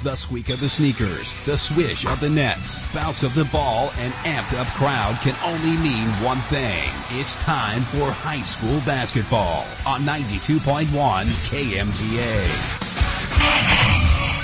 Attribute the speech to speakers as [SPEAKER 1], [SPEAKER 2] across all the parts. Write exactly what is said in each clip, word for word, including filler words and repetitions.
[SPEAKER 1] The squeak of the sneakers, the swish of the nets, bounce of the ball, and amped-up crowd can only mean one thing. It's time for high school basketball on ninety-two point one K M Z A.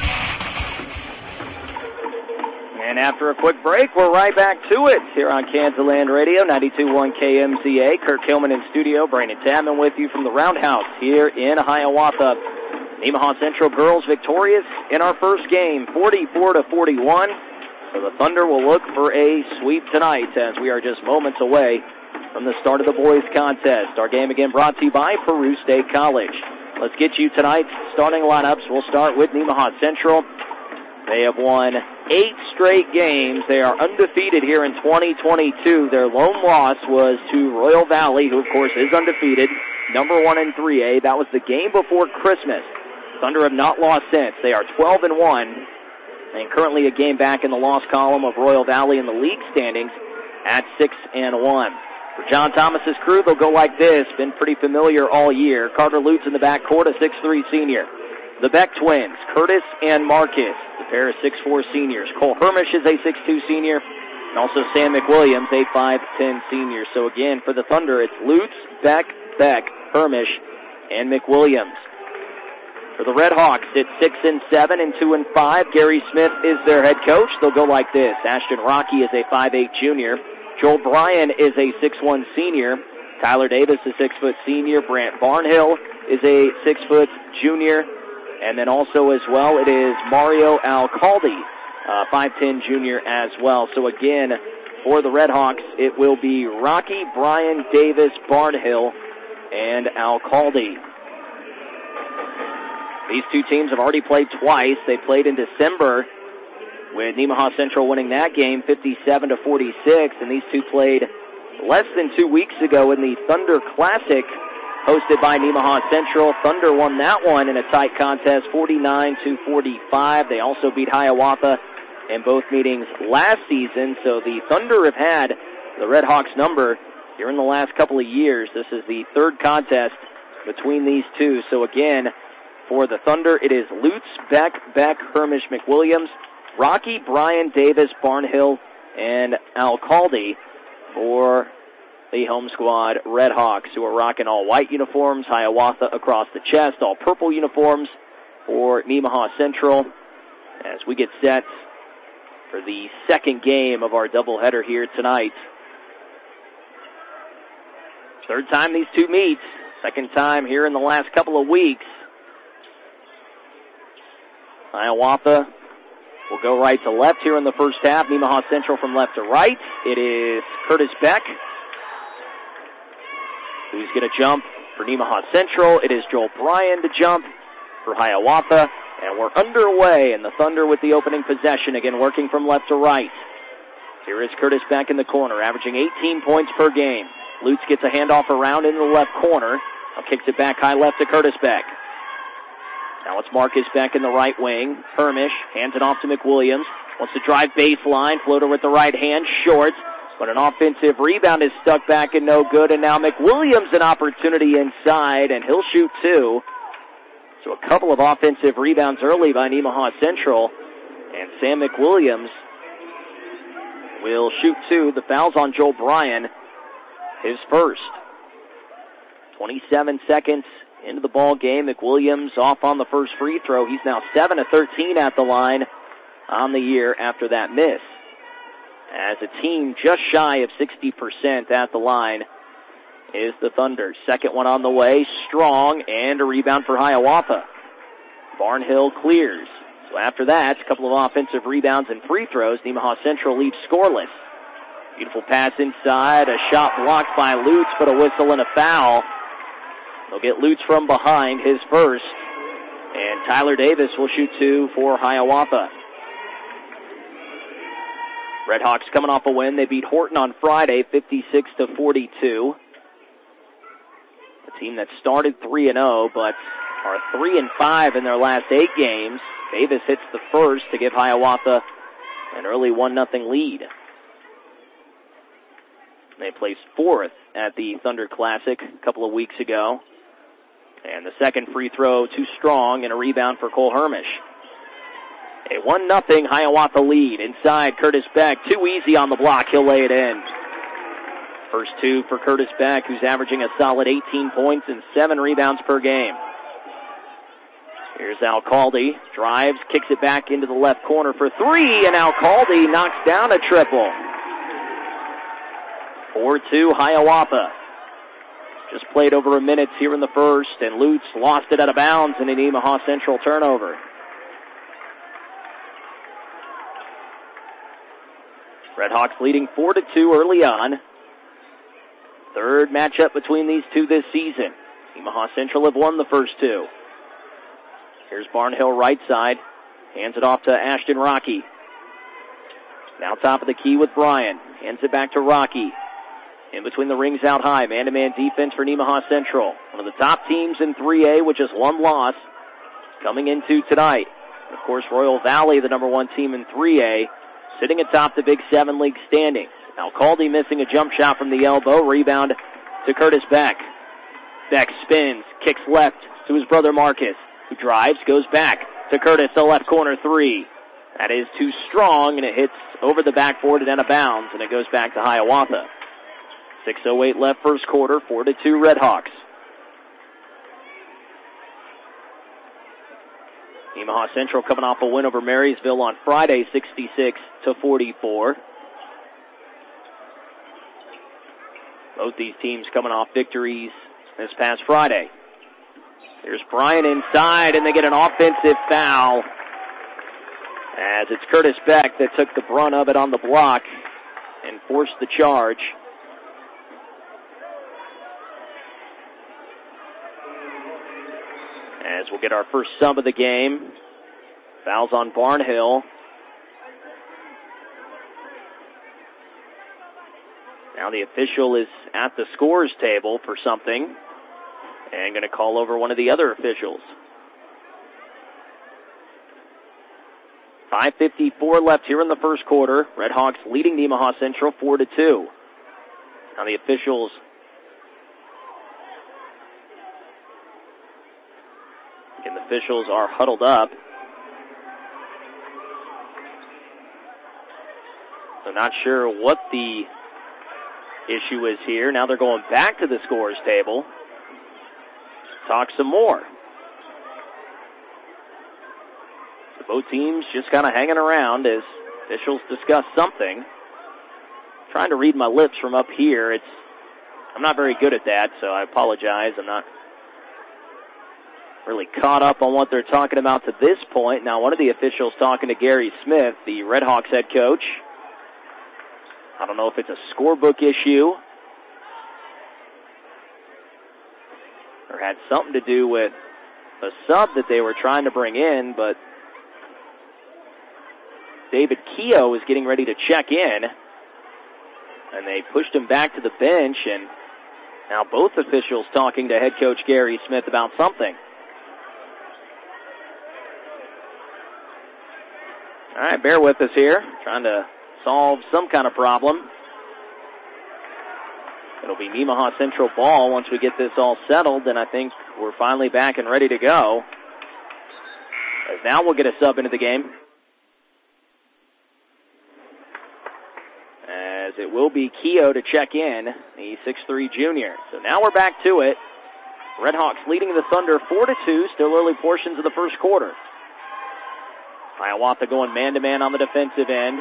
[SPEAKER 2] And after a quick break, we're right back to it here on Kansas Land Radio, ninety-two point one K M Z A. Kirk Hillman in studio, Brandon Tapman with you from the Roundhouse here in Hiawatha. Nemaha Central girls victorious in our first game, forty-four to forty-one. So the Thunder will look for a sweep tonight as we are just moments away from the start of the boys contest. Our game again brought to you by Peru State College. Let's get you tonight's starting lineups. We'll start with Nemaha Central. They have won eight straight games. They are undefeated here in twenty twenty-two. Their lone loss was to Royal Valley, who of course is undefeated, number one in three A. That was the game before Christmas. Thunder have not lost since. They are twelve and one, and currently a game back in the loss column of Royal Valley in the league standings at six and one. For John Thomas's crew, they'll go like this. Been pretty familiar all year. Carter Lutz in the backcourt, a six three senior. The Beck twins, Curtis and Marcus, the pair of six four seniors. Cole Hermish is a six two senior, and also Sam McWilliams, a five ten senior. So again, for the Thunder, it's Lutz, Beck, Beck, Hermish, and McWilliams. For the Red Hawks, it's six and seven and two and five. Gary Smith is their head coach. They'll go like this. Ashton Rocky is a five eight junior. Joel Bryan is a six one senior. Tyler Davis, a six foot senior. Brant Barnhill is a six foot junior. And then also as well, it is Mario Alcalde, uh, five ten junior as well. So again, for the Red Hawks, it will be Rocky, Bryan, Davis, Barnhill, and Alcalde. These two teams have already played twice. They played in December with Nemaha Central winning that game fifty-seven to forty-six, and these two played less than two weeks ago in the Thunder Classic hosted by Nemaha Central. Thunder won that one in a tight contest, forty-nine to forty-five. They also beat Hiawatha in both meetings last season, so the Thunder have had the Red Hawks number here in the last couple of years. This is the third contest between these two. So again, for the Thunder, it is Lutz, Beck, Beck, Hermish, McWilliams, Rocky, Bryan, Davis, Barnhill, and Alcalde for the home squad Red Hawks, who are rocking all white uniforms, Hiawatha across the chest, all purple uniforms for Nemaha Central as we get set for the second game of our doubleheader here tonight. Third time these two meet, second time here in the last couple of weeks. Hiawatha will go right to left here in the first half. Nemaha Central from left to right. It is Curtis Beck who's going to jump for Nemaha Central. It is Joel Bryan to jump for Hiawatha. And we're underway, and the Thunder with the opening possession, again working from left to right. Here is Curtis Beck in the corner, averaging eighteen points per game. Lutz gets a handoff around into the left corner. Now kicks it back high left to Curtis Beck. Now it's Marcus Beck in the right wing. Hermish hands it off to McWilliams. Wants to drive baseline. Floater with the right hand. Short. But an offensive rebound is stuck back and no good. And now McWilliams an opportunity inside, and he'll shoot two. So a couple of offensive rebounds early by Nemaha Central. And Sam McWilliams will shoot two. The foul's on Joel Bryan, his first. twenty-seven seconds into the ball game. McWilliams off on the first free throw. He's now seven of thirteen at the line on the year after that miss. As a team just shy of sixty percent at the line is the Thunder. Second one on the way, strong, and a rebound for Hiawatha. Barnhill clears. So after that, a couple of offensive rebounds and free throws. Nemaha Central leaves scoreless. Beautiful pass inside, a shot blocked by Lutz, but a whistle and a foul. They'll get Lutz from behind, his first. And Tyler Davis will shoot two for Hiawatha. Redhawks coming off a win. They beat Horton on Friday, fifty-six to forty-two. A team that started three and oh, but are three and five in their last eight games. Davis hits the first to give Hiawatha an early one nothing lead. They placed fourth at the Thunder Classic a couple of weeks ago. And the second free throw too strong and a rebound for Cole Hermish. A one nothing Hiawatha lead. Inside, Curtis Beck. Too easy on the block. He'll lay it in. First two for Curtis Beck, who's averaging a solid eighteen points and seven rebounds per game. Here's Alcalde. Drives, kicks it back into the left corner for three, and Alcalde knocks down a triple. four two Hiawatha. Just played over a minute here in the first, and Lutz lost it out of bounds in an Omaha Central turnover. Redhawks leading four to two early on. Third matchup between these two this season. Omaha Central have won the first two. Here's Barnhill right side. Hands it off to Ashton Rocky. Now top of the key with Bryan. Hands it back to Rocky. In between the rings out high. Man-to-man defense for Omaha Central. One of the top teams in three A with just one loss coming into tonight. Of course, Royal Valley, the number one team in three A, sitting atop the Big Seven League standings. Alcalde missing a jump shot from the elbow. Rebound to Curtis Beck. Beck spins, kicks left to his brother Marcus, who drives, goes back to Curtis, the left corner three. That is too strong, and it hits over the backboard and out of bounds, and it goes back to Hiawatha. six oh eight left first quarter, four to two Redhawks. Omaha Central coming off a win over Marysville on Friday, sixty-six to forty-four. Both these teams coming off victories this past Friday. Here's Bryan inside, and they get an offensive foul, as it's Curtis Beck that took the brunt of it on the block and forced the charge. As we'll get our first sub of the game. Fouls on Barnhill. Now the official is at the scores table for something and going to call over one of the other officials. five fifty-four left here in the first quarter. Redhawks leading Omaha Central four to two. Now the officials and the officials are huddled up. So not sure what the issue is here. Now they're going back to the scores table. Talk some more. So both teams just kind of hanging around as officials discuss something. Trying to read my lips from up here. It's I'm not very good at that, so I apologize. I'm not really caught up on what they're talking about to this point. Now one of the officials talking to Gary Smith, the Redhawks head coach. I don't know if it's a scorebook issue or had something to do with a sub that they were trying to bring in, but David Keogh is getting ready to check in, and they pushed him back to the bench, and now both officials talking to head coach Gary Smith about something. All right, bear with us here, trying to solve some kind of problem. It'll be Omaha Central ball once we get this all settled, and I think we're finally back and ready to go. As now we'll get a sub into the game. As it will be Keogh to check in, the six three junior. So now we're back to it. Redhawks leading the Thunder four to two, still early portions of the first quarter. Hiawatha going man-to-man on the defensive end.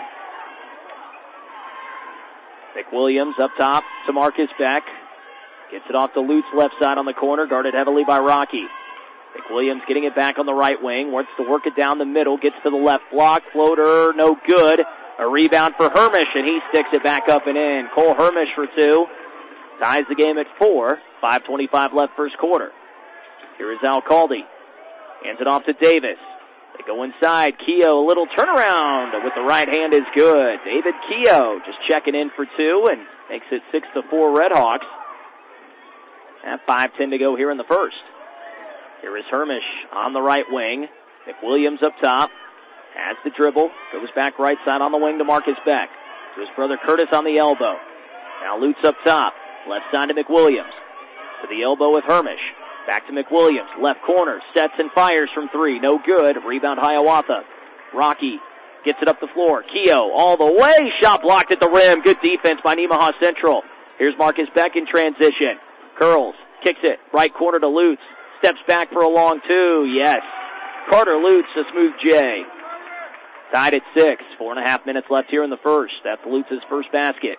[SPEAKER 2] McWilliams up top to Marcus Beck. Gets it off to Lutz left side on the corner, guarded heavily by Rocky. McWilliams getting it back on the right wing, wants to work it down the middle, gets to the left block, floater, no good. A rebound for Hermish, and he sticks it back up and in. Cole Hermish for two. Ties the game at four. five twenty-five left first quarter. Here is Alcalde. Hands it off to Davis. They go inside. Keogh, a little turnaround with the right hand is good. David Keogh just checking in for two and makes it six to four Redhawks. And five ten to go here in the first. Here is Hermish on the right wing. McWilliams up top. Has the dribble. Goes back right side on the wing to Marcus Beck. To his brother Curtis on the elbow. Now Lutz up top. Left side to McWilliams. To the elbow with Hermish. Back to McWilliams. Left corner. Sets and fires from three. No good. Rebound Hiawatha. Rocky gets it up the floor. Keough all the way. Shot blocked at the rim. Good defense by Nemaha Central. Here's Marcus Beck in transition. Curls. Kicks it. Right corner to Lutz. Steps back for a long two. Yes. Carter Lutz, a smooth J. Tied at six. Four and a half minutes left here in the first. That's Lutz's first basket.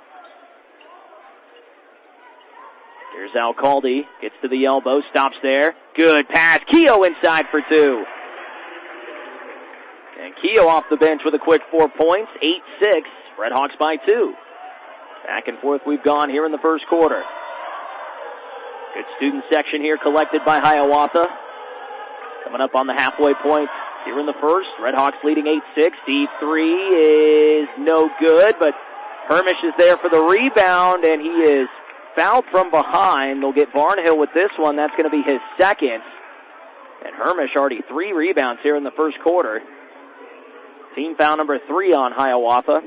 [SPEAKER 2] Here's Alcalde. Gets to the elbow. Stops there. Good pass. Keough inside for two. And Keough off the bench with a quick four points. eight six. Red Hawks by two. Back and forth we've gone here in the first quarter. Good student section here collected by Hiawatha. Coming up on the halfway point here in the first. Red Hawks leading eight six. Deep three is no good, but Hermish is there for the rebound, and he is fouled from behind. They'll get Barnhill with this one. That's going to be his second. And Hermish already three rebounds here in the first quarter. Team foul number three on Hiawatha.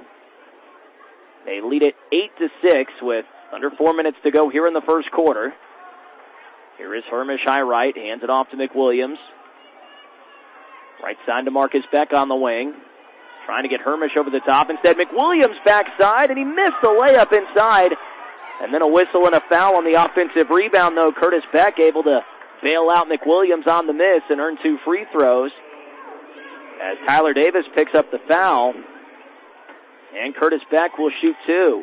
[SPEAKER 2] They lead it eight to six with under four minutes to go here in the first quarter. Here is Hermish high right, hands it off to McWilliams. Right side to Marcus Beck on the wing. Trying to get Hermish over the top. Instead, McWilliams backside, and he missed the layup inside. And then a whistle and a foul on the offensive rebound, though. Curtis Beck able to bail out McWilliams on the miss and earn two free throws. As Tyler Davis picks up the foul. And Curtis Beck will shoot two.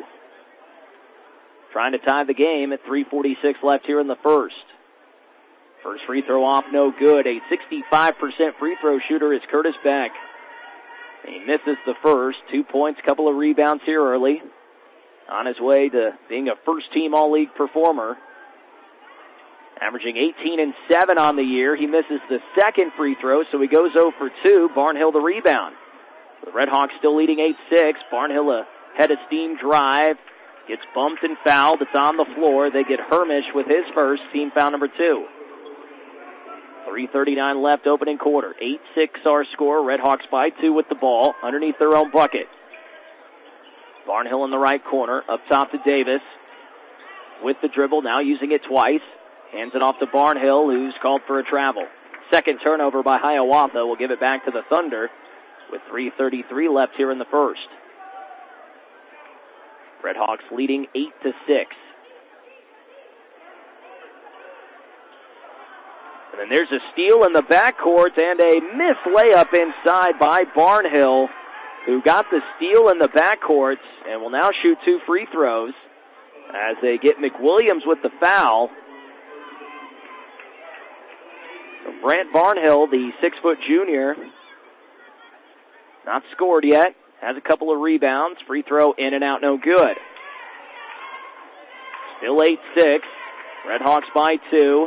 [SPEAKER 2] Trying to tie the game at three forty-six left here in the first. First free throw off, no good. A sixty-five percent free throw shooter is Curtis Beck. He misses the first. Two points, couple of rebounds here early. On his way to being a first-team All-League performer. Averaging eighteen and seven on the year. He misses the second free throw, so he goes zero for two. Barnhill the rebound. The Red Hawks still leading eight six. Barnhill ahead of steam drive. Gets bumped and fouled. It's on the floor. They get Hermish with his first, team foul number two. three thirty-nine left, opening quarter. eight six our score. Red Hawks by two with the ball underneath their own bucket. Barnhill in the right corner. Up top to Davis. With the dribble, now using it twice. Hands it off to Barnhill, who's called for a travel. Second turnover by Hiawatha. We'll give it back to the Thunder with three thirty-three left here in the first. Red Hawks leading eight to six. And then there's a steal in the backcourt and a missed layup inside by Barnhill, who got the steal in the backcourt and will now shoot two free throws as they get McWilliams with the foul. So Brant Barnhill, the six-foot junior, not scored yet. Has a couple of rebounds. Free throw in and out, no good. Still eight six. Red Hawks by two.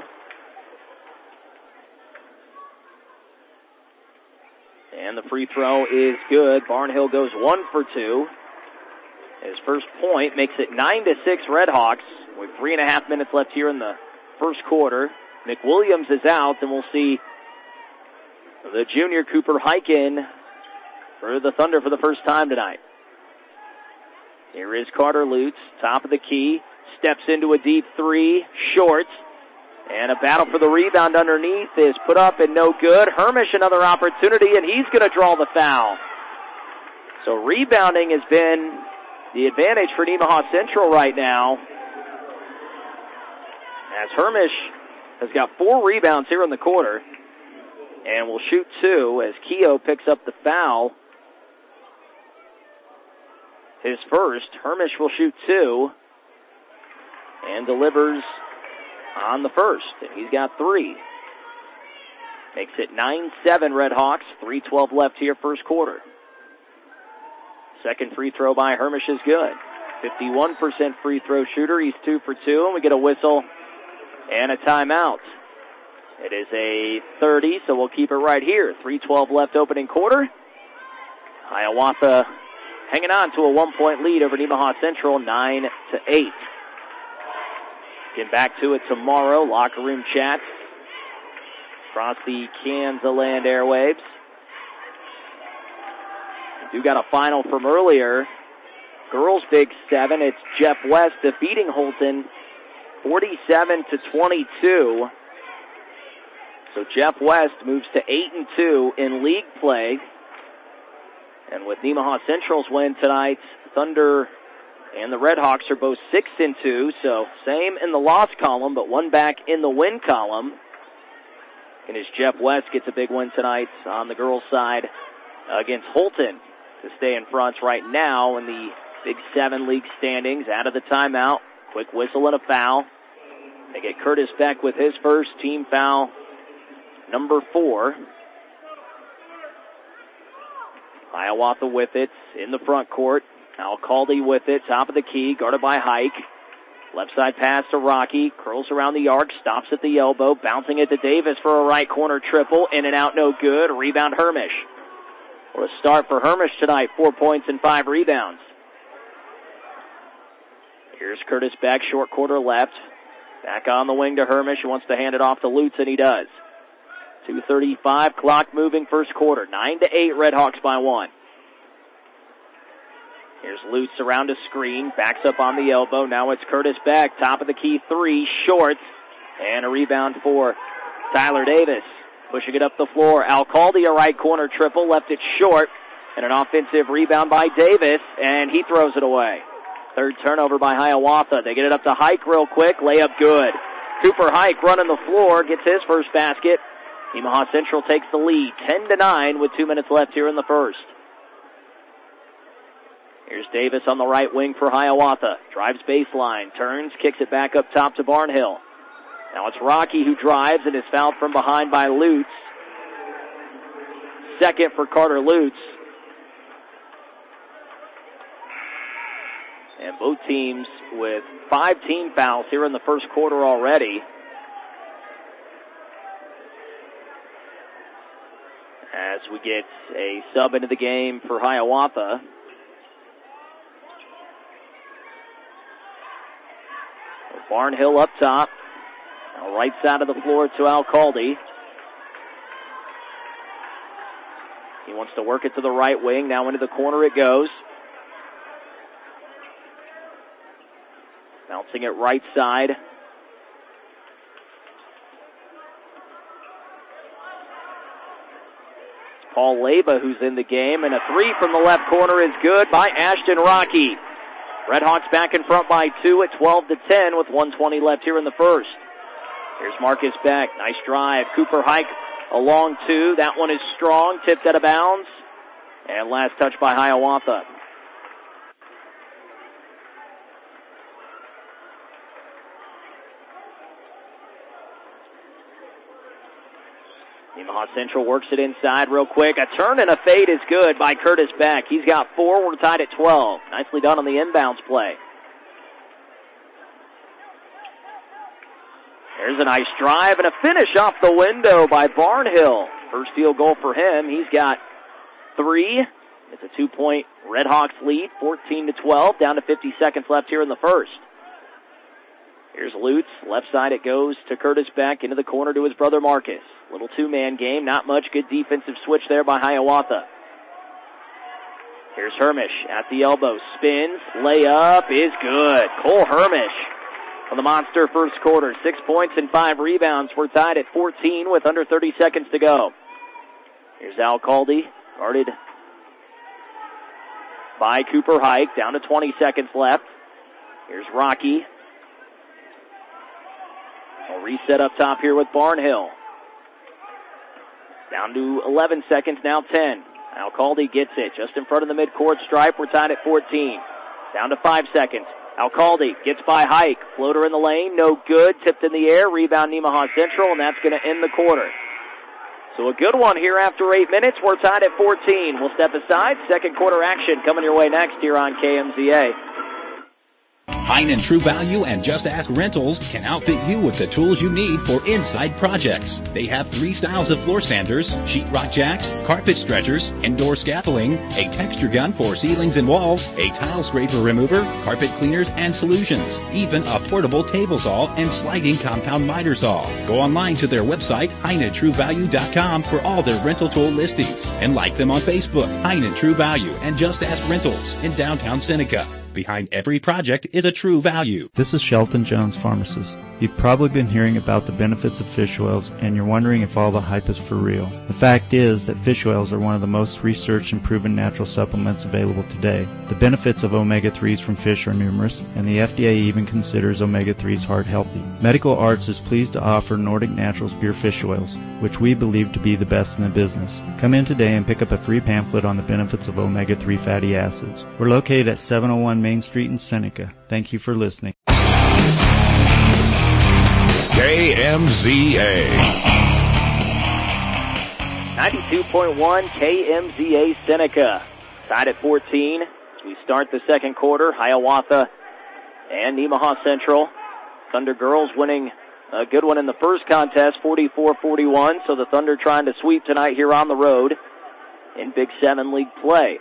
[SPEAKER 2] And the free throw is good. Barnhill goes one for two. His first point makes it nine to six Red Hawks with three and a half minutes left here in the first quarter. McWilliams is out, and we'll see the junior Cooper Hyken for the Thunder for the first time tonight. Here is Carter Lutz, top of the key, steps into a deep three, short, and a battle for the rebound underneath is put up and no good. Hermish another opportunity, and he's going to draw the foul. So rebounding has been the advantage for Nemaha Central right now, as Hermish has got four rebounds here in the quarter and will shoot two as Keough picks up the foul. His first. Hermish will shoot two and delivers on the first. And he's got three. Makes it nine seven Red Hawks. three twelve left here first quarter. Second free throw by Hermish is good. fifty-one percent free throw shooter. He's two for two, and we get a whistle and a timeout. It is a thirty, so we'll keep it right here. three twelve left opening quarter. Hiawatha hanging on to a one-point lead over Nemaha Central, nine to eight. Get back to it tomorrow. Locker room chat across the Kansaland airwaves. We do got a final from earlier. Girls Big Seven. It's Jeff West defeating Holton forty-seven to twenty-two. So Jeff West moves to eight and two in league play. And with Nemaha Central's win tonight, Thunder and the Redhawks are both six and two, so same in the loss column, but one back in the win column. And as Jeff West gets a big win tonight on the girls' side against Holton to stay in front right now in the Big Seven league standings. Out of the timeout, quick whistle and a foul. They get Curtis Beck with his first team foul, number four. Hiawatha with it in the front court. Alcalde with it, top of the key, guarded by Hike. Left side pass to Rocky, curls around the arc, stops at the elbow, bouncing it to Davis for a right corner triple, in and out, no good. Rebound Hermish. What a start for Hermish tonight, four points and five rebounds. Here's Curtis Beck, short quarter left. Back on the wing to Hermish, who wants to hand it off to Lutz, and he does. two thirty-five, clock moving first quarter. nine to eight, Redhawks by one. Here's Lutz around a screen, backs up on the elbow. Now it's Curtis Beck, top of the key three, short, and a rebound for Tyler Davis. Pushing it up the floor. Alcalde, a right corner triple, left it short, and an offensive rebound by Davis, and he throws it away. Third turnover by Hiawatha. They get it up to Hike real quick, layup good. Cooper Hike running the floor, gets his first basket. Nemaha Central takes the lead, ten to nine with two minutes left here in the first. Here's Davis on the right wing for Hiawatha. Drives baseline, turns, kicks it back up top to Barnhill. Now it's Rocky who drives and is fouled from behind by Lutz. Second for Carter Lutz. And both teams with five team fouls here in the first quarter already. As we get a sub into the game for Hiawatha. Barnhill up top. Now right side of the floor to Alcalde. He wants to work it to the right wing. Now into the corner it goes. Bouncing it right side. Paul Leba who's in the game, and a three from the left corner is good by Ashton Rocky. Redhawks back in front by two at twelve to ten with one twenty left here in the first. Here's Marcus Beck. Nice drive. Cooper Hike along two. That one is strong. Tipped out of bounds. And last touch by Hiawatha. Nemaha Central works it inside real quick. A turn and a fade is good by Curtis Beck. He's got four. We're tied at twelve. Nicely done on the inbounds play. There's a nice drive and a finish off the window by Barnhill. First field goal for him. He's got three. It's a two-point Redhawks lead, fourteen to twelve, down to fifty seconds left here in the first. Here's Lutz. Left side it goes to Curtis Beck, into the corner to his brother Marcus. Little two-man game, not much. Good defensive switch there by Hiawatha. Here's Hermish at the elbow. Spins. Layup is good. Cole Hermish on the monster first quarter. Six points and five rebounds. We're tied at fourteen with under thirty seconds to go. Here's Alcalde, guarded by Cooper Hike. Down to twenty seconds left. Here's Rocky. We'll reset up top here with Barnhill. Down to eleven seconds, now ten. Alcalde gets it just in front of the midcourt stripe. We're tied at fourteen. Down to five seconds. Alcalde gets by Hike. Floater in the lane, no good. Tipped in the air. Rebound Nemaha Central, and that's going to end the quarter. So a good one here after eight minutes. We're tied at fourteen. We'll step aside. Second quarter action coming your way next here on K M Z A.
[SPEAKER 1] Heinen True Value and Just Ask Rentals can outfit you with the tools you need for inside projects. They have three styles of floor sanders, sheetrock jacks, carpet stretchers, indoor scaffolding, a texture gun for ceilings and walls, a tile scraper remover, carpet cleaners and solutions, even a portable table saw and sliding compound miter saw. Go online to their website, Heinen True Value dot com, for all their rental tool listings, and like them on Facebook, Heinen True Value and Just Ask Rentals in downtown Seneca. Behind every project is a true value.
[SPEAKER 3] This is Shelton Jones, pharmacist. You've probably been hearing about the benefits of fish oils, and you're wondering if all the hype is for real. The fact is that fish oils are one of the most researched and proven natural supplements available today. The benefits of omega threes from fish are numerous, and the F D A even considers omega threes heart healthy. Medical Arts is pleased to offer Nordic Naturals pure fish oils, which we believe to be the best in the business. Come in today and pick up a free pamphlet on the benefits of omega three fatty acids. We're located at seven oh one Main Street in Seneca. Thank you for listening.
[SPEAKER 4] K M Z A.
[SPEAKER 2] ninety-two point one K M Z A Seneca. Tied at fourteen as we start the second quarter. Hiawatha and Nemaha Central. Thunder girls winning a good one in the first contest, forty-four forty-one. So the Thunder trying to sweep tonight here on the road in Big Seven League play.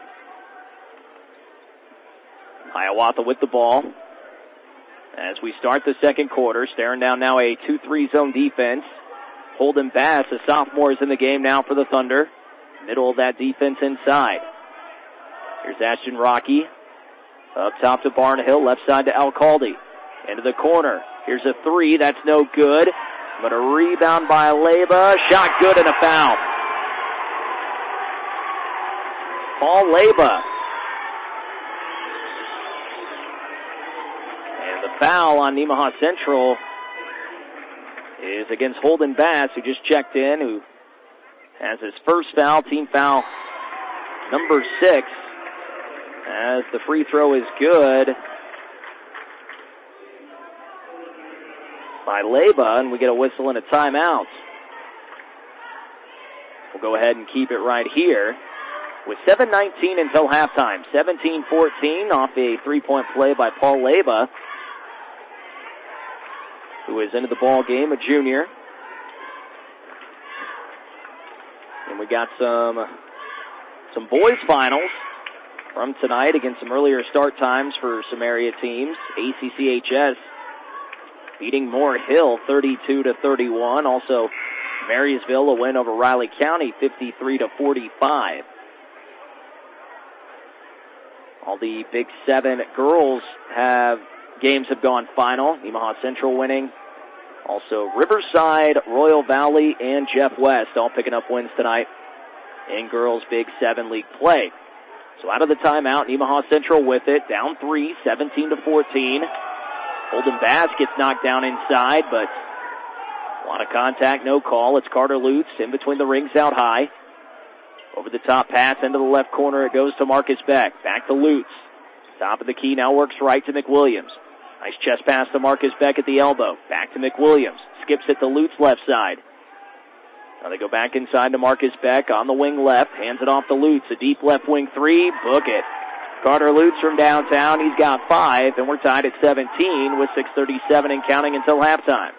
[SPEAKER 2] Hiawatha with the ball as we start the second quarter, staring down now a two three zone defense. Holden Bass, a sophomore, is in the game now for the Thunder. Middle of that defense inside. Here's Ashton Rocky. Up top to Barnhill, left side to Alcalde. Into the corner. Here's a three, that's no good. But a rebound by Leba. Shot good and a foul. Paul Leba. Foul on Nemaha Central is against Holden Bass, who just checked in, who has his first foul, team foul number six, as the free throw is good by Leba, and we get a whistle and a timeout. We'll go ahead and keep it right here with seven nineteen until halftime. seventeen fourteen off a three-point play by Paul Leba, who is into the ball game, a junior. And we got some some boys finals from tonight against some earlier start times for some area teams. A C C H S beating Moore Hill thirty-two to thirty-one. Also, Marysville a win over Riley County fifty-three to forty-five. All the Big Seven girls have games have gone final. Nemaha Central winning. Also, Riverside, Royal Valley, and Jeff West all picking up wins tonight in girls' Big Seven League play. So out of the timeout, Nemaha Central with it, down three, seventeen to fourteen. Holden Bass gets knocked down inside, but a lot of contact, no call. It's Carter Lutz in between the rings out high. Over the top pass into the left corner, it goes to Marcus Beck. Back to Lutz. Top of the key now works right to McWilliams. Nice chest pass to Marcus Beck at the elbow. Back to McWilliams. Skips it to Lutz left side. Now they go back inside to Marcus Beck on the wing left. Hands it off to Lutz. A deep left wing three. Book it. Carter Lutz from downtown. He's got five, and we're tied at seventeen with six thirty-seven and counting until halftime.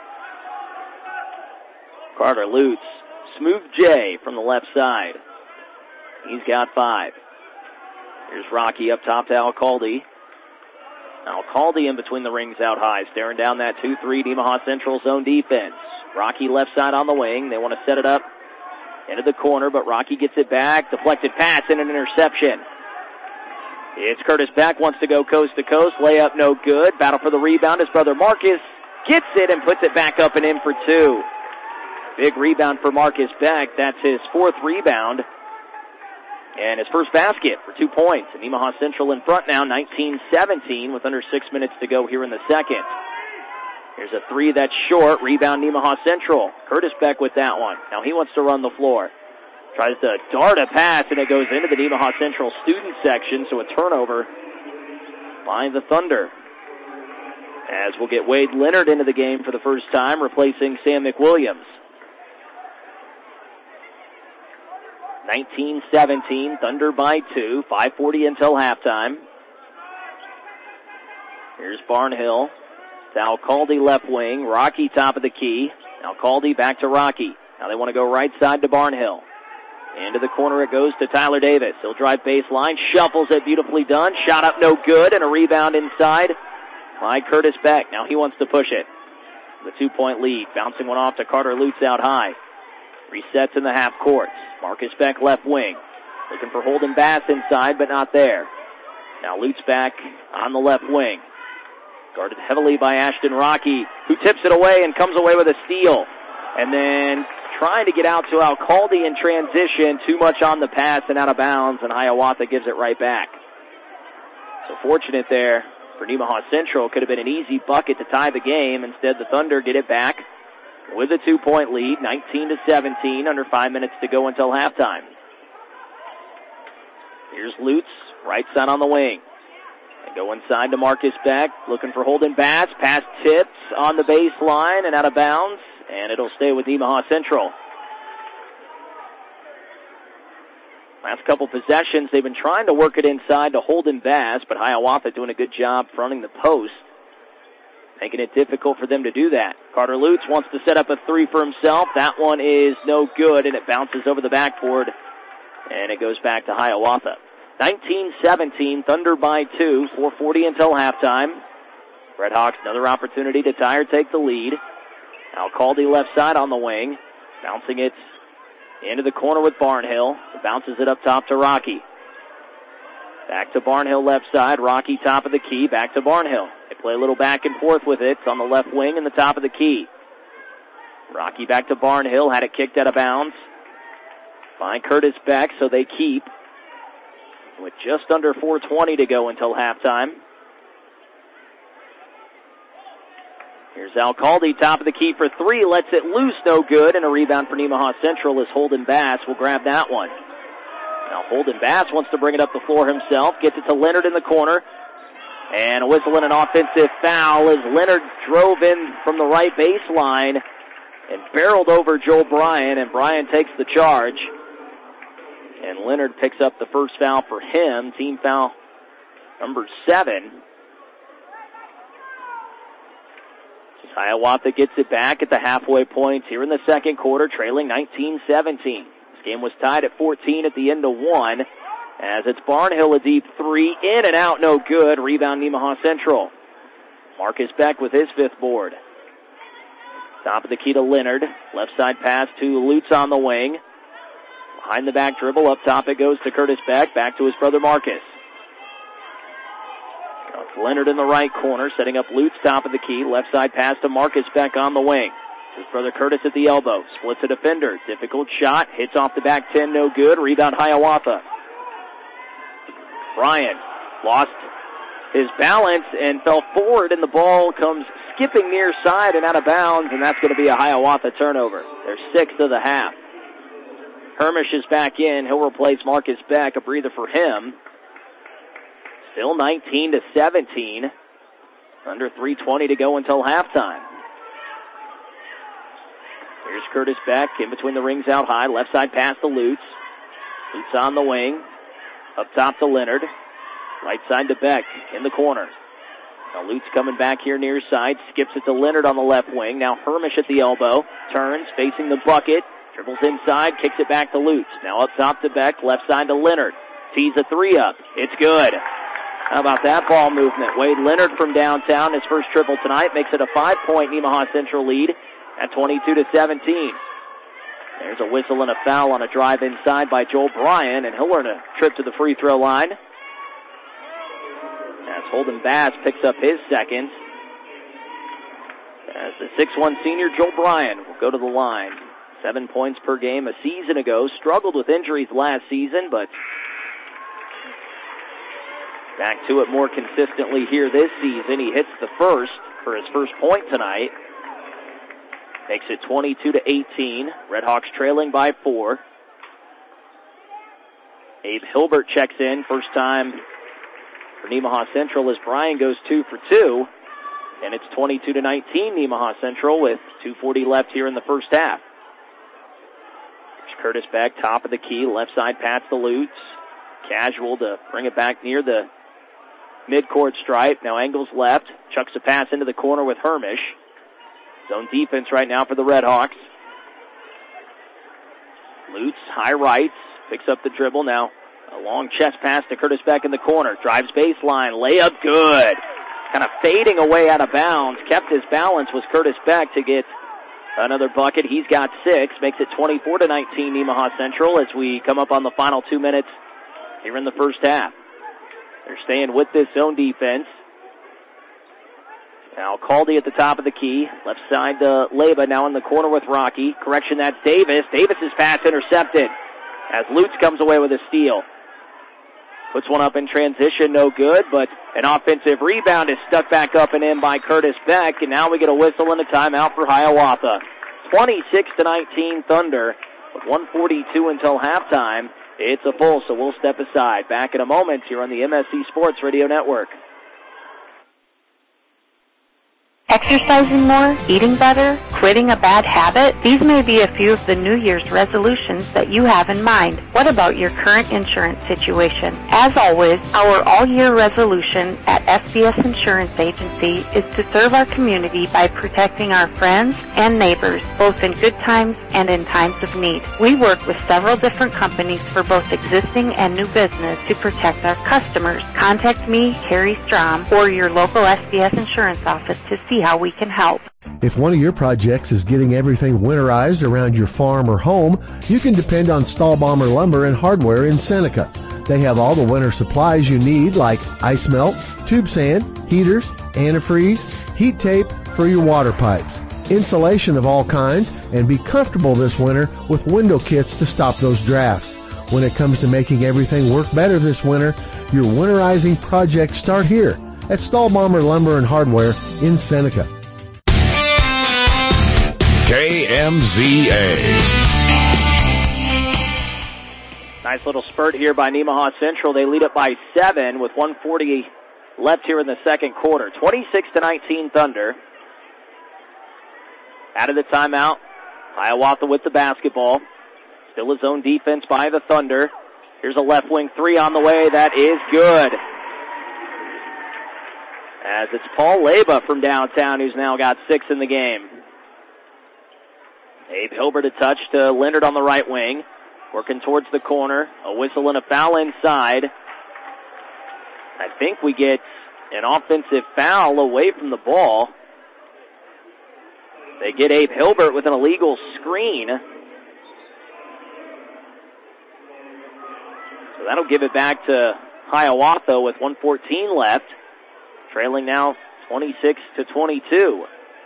[SPEAKER 2] Carter Lutz. Smooth J from the left side. He's got five. Here's Rocky up top to Alcalde. Alcalde in between the rings out high, staring down that two three Nemaha Central zone defense. Rocky left side on the wing. They want to set it up into the corner, but Rocky gets it back. Deflected pass and an interception. It's Curtis Beck, wants to go coast to coast. Layup no good. Battle for the rebound. His brother Marcus gets it and puts it back up and in for two. Big rebound for Marcus Beck. That's his fourth rebound. And his first basket for two points. And Nemaha Central in front now, nineteen seventeen, with under six minutes to go here in the second. Here's a three that's short. Rebound Nemaha Central. Curtis Beck with that one. Now he wants to run the floor. Tries to dart a pass, and it goes into the Nemaha Central student section, so a turnover by the Thunder. As we'll get Wade Leonard into the game for the first time, replacing Sam McWilliams. nineteen seventeen, Thunder by two, five forty until halftime. Here's Barnhill. To Alcalde left wing, Rocky top of the key. Alcalde back to Rocky. Now they want to go right side to Barnhill. Into the corner it goes to Tyler Davis. He'll drive baseline, shuffles it, beautifully done. Shot up no good, and a rebound inside by Curtis Beck. Now he wants to push it. The two-point lead, bouncing one off to Carter Lutz out high. Resets in the half courts. Marcus Beck left wing. Looking for Holden Bass inside, but not there. Now Lutz back on the left wing. Guarded heavily by Ashton Rocky, who tips it away and comes away with a steal. And then trying to get out to Alcalde in transition, too much on the pass and out of bounds, and Hiawatha gives it right back. So fortunate there for Nemaha Central. Could have been an easy bucket to tie the game. Instead, the Thunder get it back with a two-point lead, nineteen to seventeen, under five minutes to go until halftime. Here's Lutz, right side on the wing. And go inside to Marcus Beck, looking for Holden Bass. Pass tips on the baseline and out of bounds, and it'll stay with Nemaha Central. Last couple possessions, they've been trying to work it inside to Holden Bass, but Hiawatha doing a good job fronting the post, making it difficult for them to do that. Carter Lutz wants to set up a three for himself. That one is no good, and it bounces over the backboard, and it goes back to Hiawatha. nineteen seventeen, Thunder by two, four forty until halftime. Redhawks, another opportunity to tie or take the lead. Alcalde left side on the wing, bouncing it into the corner with Barnhill. Bounces it up top to Rocky. Back to Barnhill left side. Rocky top of the key. Back to Barnhill. They play a little back and forth with it. It's on the left wing and the top of the key. Rocky back to Barnhill. Had it kicked out of bounds. Find Curtis Beck, so they keep. With just under four twenty to go until halftime. Here's Alcalde, top of the key for three. Lets it loose, no good. And a rebound for Nemaha Central as Holden Bass will grab that one. Now Holden Bass wants to bring it up the floor himself. Gets it to Leonard in the corner. And a whistle and an offensive foul as Leonard drove in from the right baseline and barreled over Joel Bryan. And Bryan takes the charge. And Leonard picks up the first foul for him. Team foul number seven. Hiawatha gets it back at the halfway point here in the second quarter, trailing nineteen seventeen. This game was tied at fourteen at the end of one, as it's Barnhill, a deep three, in and out, no good. Rebound Nemaha Central. Marcus Beck with his fifth board. Top of the key to Leonard. Left side pass to Lutz on the wing. Behind the back dribble, up top it goes to Curtis Beck, back to his brother Marcus. Leonard in the right corner, setting up Lutz top of the key. Left side pass to Marcus Beck on the wing. His brother Curtis at the elbow. Splits a defender. Difficult shot. Hits off the back ten, no good. Rebound Hiawatha. Bryan lost his balance and fell forward, and the ball comes skipping near side and out of bounds, and that's going to be a Hiawatha turnover. Their sixth of the half. Hermish is back in. He'll replace Marcus Beck, a breather for him. Still nineteen to seventeen. Under three twenty to go until halftime. Here's Curtis Beck in between the rings out high. Left side pass to Lutz. Lutz on the wing. Up top to Leonard. Right side to Beck in the corner. Now Lutz coming back here near side. Skips it to Leonard on the left wing. Now Hermish at the elbow. Turns, facing the bucket. Dribbles inside, kicks it back to Lutz. Now up top to Beck. Left side to Leonard. Tees a three up. It's good. How about that ball movement? Wade Leonard from downtown, his first triple tonight, makes it a five-point Nemaha Central lead at twenty-two to seventeen. There's a whistle and a foul on a drive inside by Joel Bryan, and he'll earn a trip to the free throw line. As Holden Bass picks up his second. As the six one senior Joel Bryan will go to the line. Seven points per game a season ago. Struggled with injuries last season, but back to it more consistently here this season. He hits the first for his first point tonight. Makes it twenty-two to eighteen. Redhawks trailing by four. Abe Hilbert checks in. First time for Nemaha Central as Bryan goes two for two. And it's twenty-two to nineteen Nemaha Central with two forty left here in the first half. There's Curtis Beck, top of the key. Left side pass to Lutz. Casual to bring it back near the midcourt stripe. Now angles left. Chucks a pass into the corner with Hermish. Zone defense right now for the Redhawks. Lutz, high rights. Picks up the dribble. Now a long chest pass to Curtis Beck in the corner. Drives baseline. Layup good. Kind of fading away out of bounds. Kept his balance was Curtis Beck to get another bucket. He's got six. Makes it twenty-four to nineteen Nemaha Central as we come up on the final two minutes here in the first half. They're staying with this zone defense. Now Caldy at the top of the key. Left side to Leba, now in the corner with Rocky. Correction, that's Davis. Davis's pass intercepted as Lutz comes away with a steal. Puts one up in transition, no good, but an offensive rebound is stuck back up and in by Curtis Beck, and now we get a whistle and a timeout for Hiawatha. twenty-six to nineteen Thunder with one forty-two until halftime. It's a full, so we'll step aside. Back in a moment here on the M S C Sports Radio Network.
[SPEAKER 5] Exercising more, eating better, quitting a bad habit? These may be a few of the New Year's resolutions that you have in mind. What about your current insurance situation? As always, our all-year resolution at S B S Insurance Agency is to serve our community by protecting our friends and neighbors, both in good times and in times of need. We work with several different companies for both existing and new business to protect our customers. Contact me, Carrie Strom, or your local S B S Insurance office to see how we can help.
[SPEAKER 6] If one of your projects is getting everything winterized around your farm or home, you can depend on Stahlbomber Lumber and Hardware in Seneca. They have all the winter supplies you need, like ice melt, tube sand, heaters, antifreeze, heat tape for your water pipes, insulation of all kinds, and be comfortable this winter with window kits to stop those drafts. When it comes to making everything work better this winter, your winterizing projects start here at Stahlbomber Lumber and Hardware in Seneca.
[SPEAKER 4] K M Z A.
[SPEAKER 2] Nice little spurt here by Nemaha Central. They lead it by seven with one forty left here in the second quarter. twenty-six to nineteen Thunder. Out of the timeout, Hiawatha with the basketball. Still his own defense by the Thunder. Here's a left wing three on the way. That is good. As it's Paul Leba from downtown who's now got six in the game. Abe Hilbert a touch to Leonard on the right wing. Working towards the corner. A whistle and a foul inside. I think we get an offensive foul away from the ball. They get Abe Hilbert with an illegal screen. So that'll give it back to Hiawatha with one fourteen left. Trailing now twenty-six to twenty-two.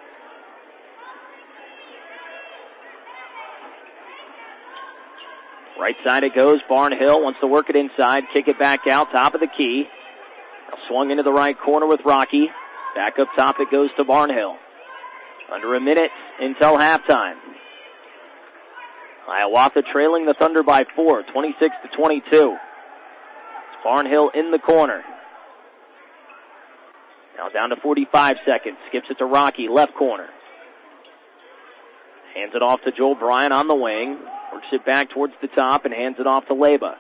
[SPEAKER 2] Right side it goes. Barnhill wants to work it inside. Kick it back out. Top of the key. Now swung into the right corner with Rocky. Back up top it goes to Barnhill. Under a minute until halftime. Hiawatha trailing the Thunder by four. twenty-six to twenty-two. It's Barnhill in the corner. Now down to forty-five seconds. Skips it to Rocky, left corner. Hands it off to Joel Bryant on the wing. Works it back towards the top and hands it off to Leba.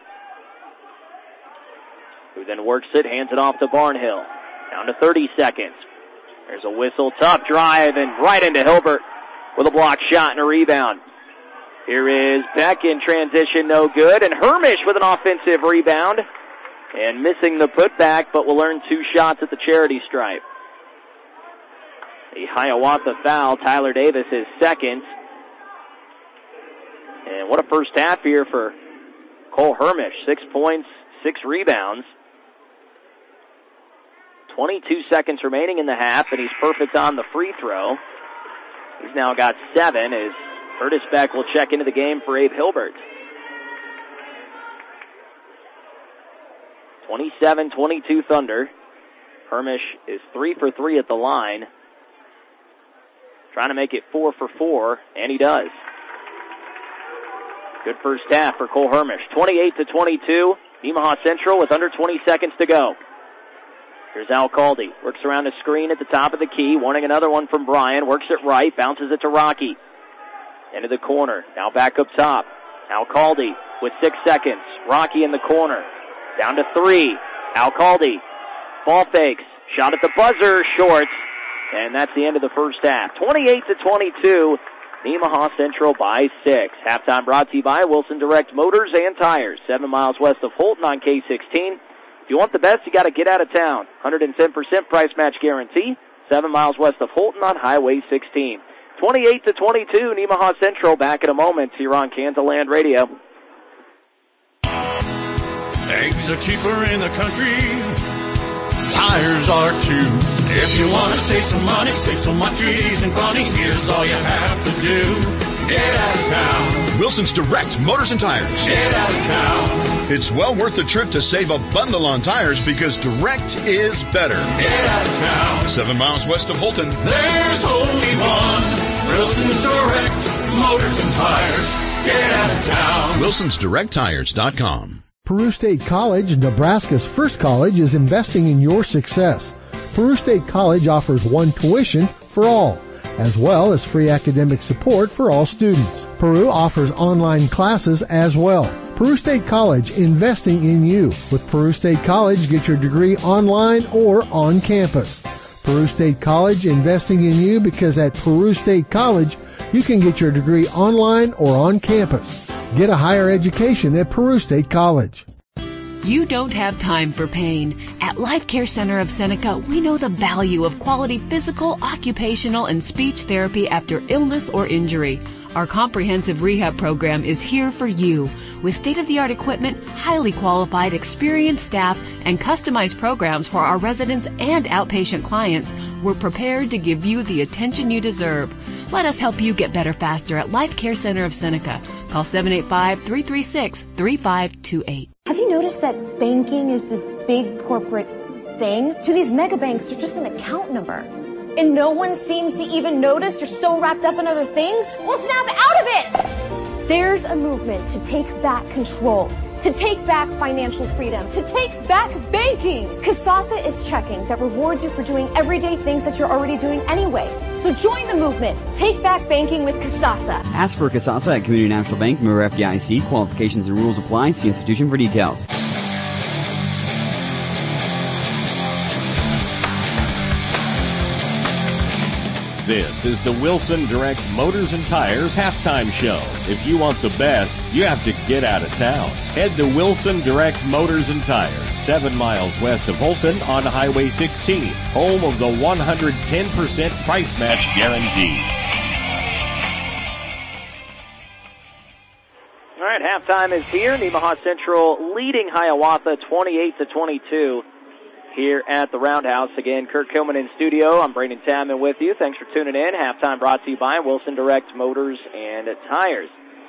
[SPEAKER 2] Who then works it, hands it off to Barnhill. Down to thirty seconds. There's a whistle, tough drive, and right into Hilbert with a block shot and a rebound. Here is Beck in transition, no good, and Hermish with an offensive rebound. And missing the putback, but will earn two shots at the charity stripe. The Hiawatha foul, Tyler Davis is second. And what a first half here for Cole Hermish. Six points, six rebounds. twenty-two seconds remaining in the half, and he's perfect on the free throw. He's now got seven as Curtis Beck will check into the game for Abe Hilbert. twenty-seven twenty-two Thunder. Hermish is three for three at the line. Trying to make it four for four, and he does. Good first half for Cole Hermish. twenty-eight to twenty-two. Nemaha Central with under twenty seconds to go. Here's Al Caldy. Works around the screen at the top of the key. Wanting another one from Bryan. Works it right. Bounces it to Rocky. Into the corner. Now back up top. Al Caldy with six seconds. Rocky in the corner. Down to three. Al Caldy. Ball fakes. Shot at the buzzer. Short. And that's the end of the first half. twenty-eight to twenty-two. Nemaha Central by six. Halftime brought to you by Wilson Direct Motors and Tires. Seven miles west of Holton on K sixteen. If you want the best, you got to get out of town. one hundred ten percent price match guarantee. Seven miles west of Holton on Highway sixteen. twenty-eight to twenty-two. Nemaha Central back in a moment here on Kansas Land Radio.
[SPEAKER 7] Eggs are cheaper in the country. Tires are too. If you want to save some money, save so much easy and funny, here's all you have to do. Get out of town.
[SPEAKER 8] Wilson's Direct Motors and Tires.
[SPEAKER 7] Get out of town.
[SPEAKER 8] It's well worth the trip to save a bundle on tires because Direct is better.
[SPEAKER 7] Get out of town.
[SPEAKER 8] Seven miles west of Holton.
[SPEAKER 7] There's only one. Wilson's Direct Motors and Tires. Get out of town.
[SPEAKER 8] Wilsons Direct Tires dot com.
[SPEAKER 6] Peru State College, Nebraska's first college, is investing in your success. Peru State College offers one tuition for all, as well as free academic support for all students. Peru offers online classes as well. Peru State College, investing in you. With Peru State College, get your degree online or on campus. Peru State College, investing in you because at Peru State College, you can get your degree online or on campus. Get a higher education at Peru State College.
[SPEAKER 9] You don't have time for pain. At Life Care Center of Seneca, we know the value of quality physical, occupational, and speech therapy after illness or injury. Our comprehensive rehab program is here for you. With state-of-the-art equipment, highly qualified, experienced staff, and customized programs for our residents and outpatient clients, we're prepared to give you the attention you deserve. Let us help you get better faster at Life Care Center of Seneca. Call seven eight five, three three six, three five two eight.
[SPEAKER 10] Have you noticed that banking is this big corporate thing? To these mega banks, they're just an account number. And no one seems to even notice you're so wrapped up in other things? Well, snap out of it! There's a movement to take back control, to take back financial freedom, to take back banking. Kasasa is checking that rewards you for doing everyday things that you're already doing anyway. So join the movement. Take back banking with Kasasa.
[SPEAKER 11] Ask for Kasasa at Community National Bank, member F D I C. Qualifications and rules apply. See institution for details.
[SPEAKER 12] This is the Wilson Direct Motors and Tires halftime show. If you want the best, you have to get out of town. Head to Wilson Direct Motors and Tires, seven miles west of Holton on Highway sixteen, home of the one hundred ten percent price match guarantee.
[SPEAKER 2] All right, halftime is here. Nemaha Central leading Hiawatha twenty-eight to twenty-two. Here at the Roundhouse. Again, Kurt Kilman in studio. I'm Brandon Tapman with you. Thanks for tuning in. Halftime brought to you by Wilson Direct Motors and Tires.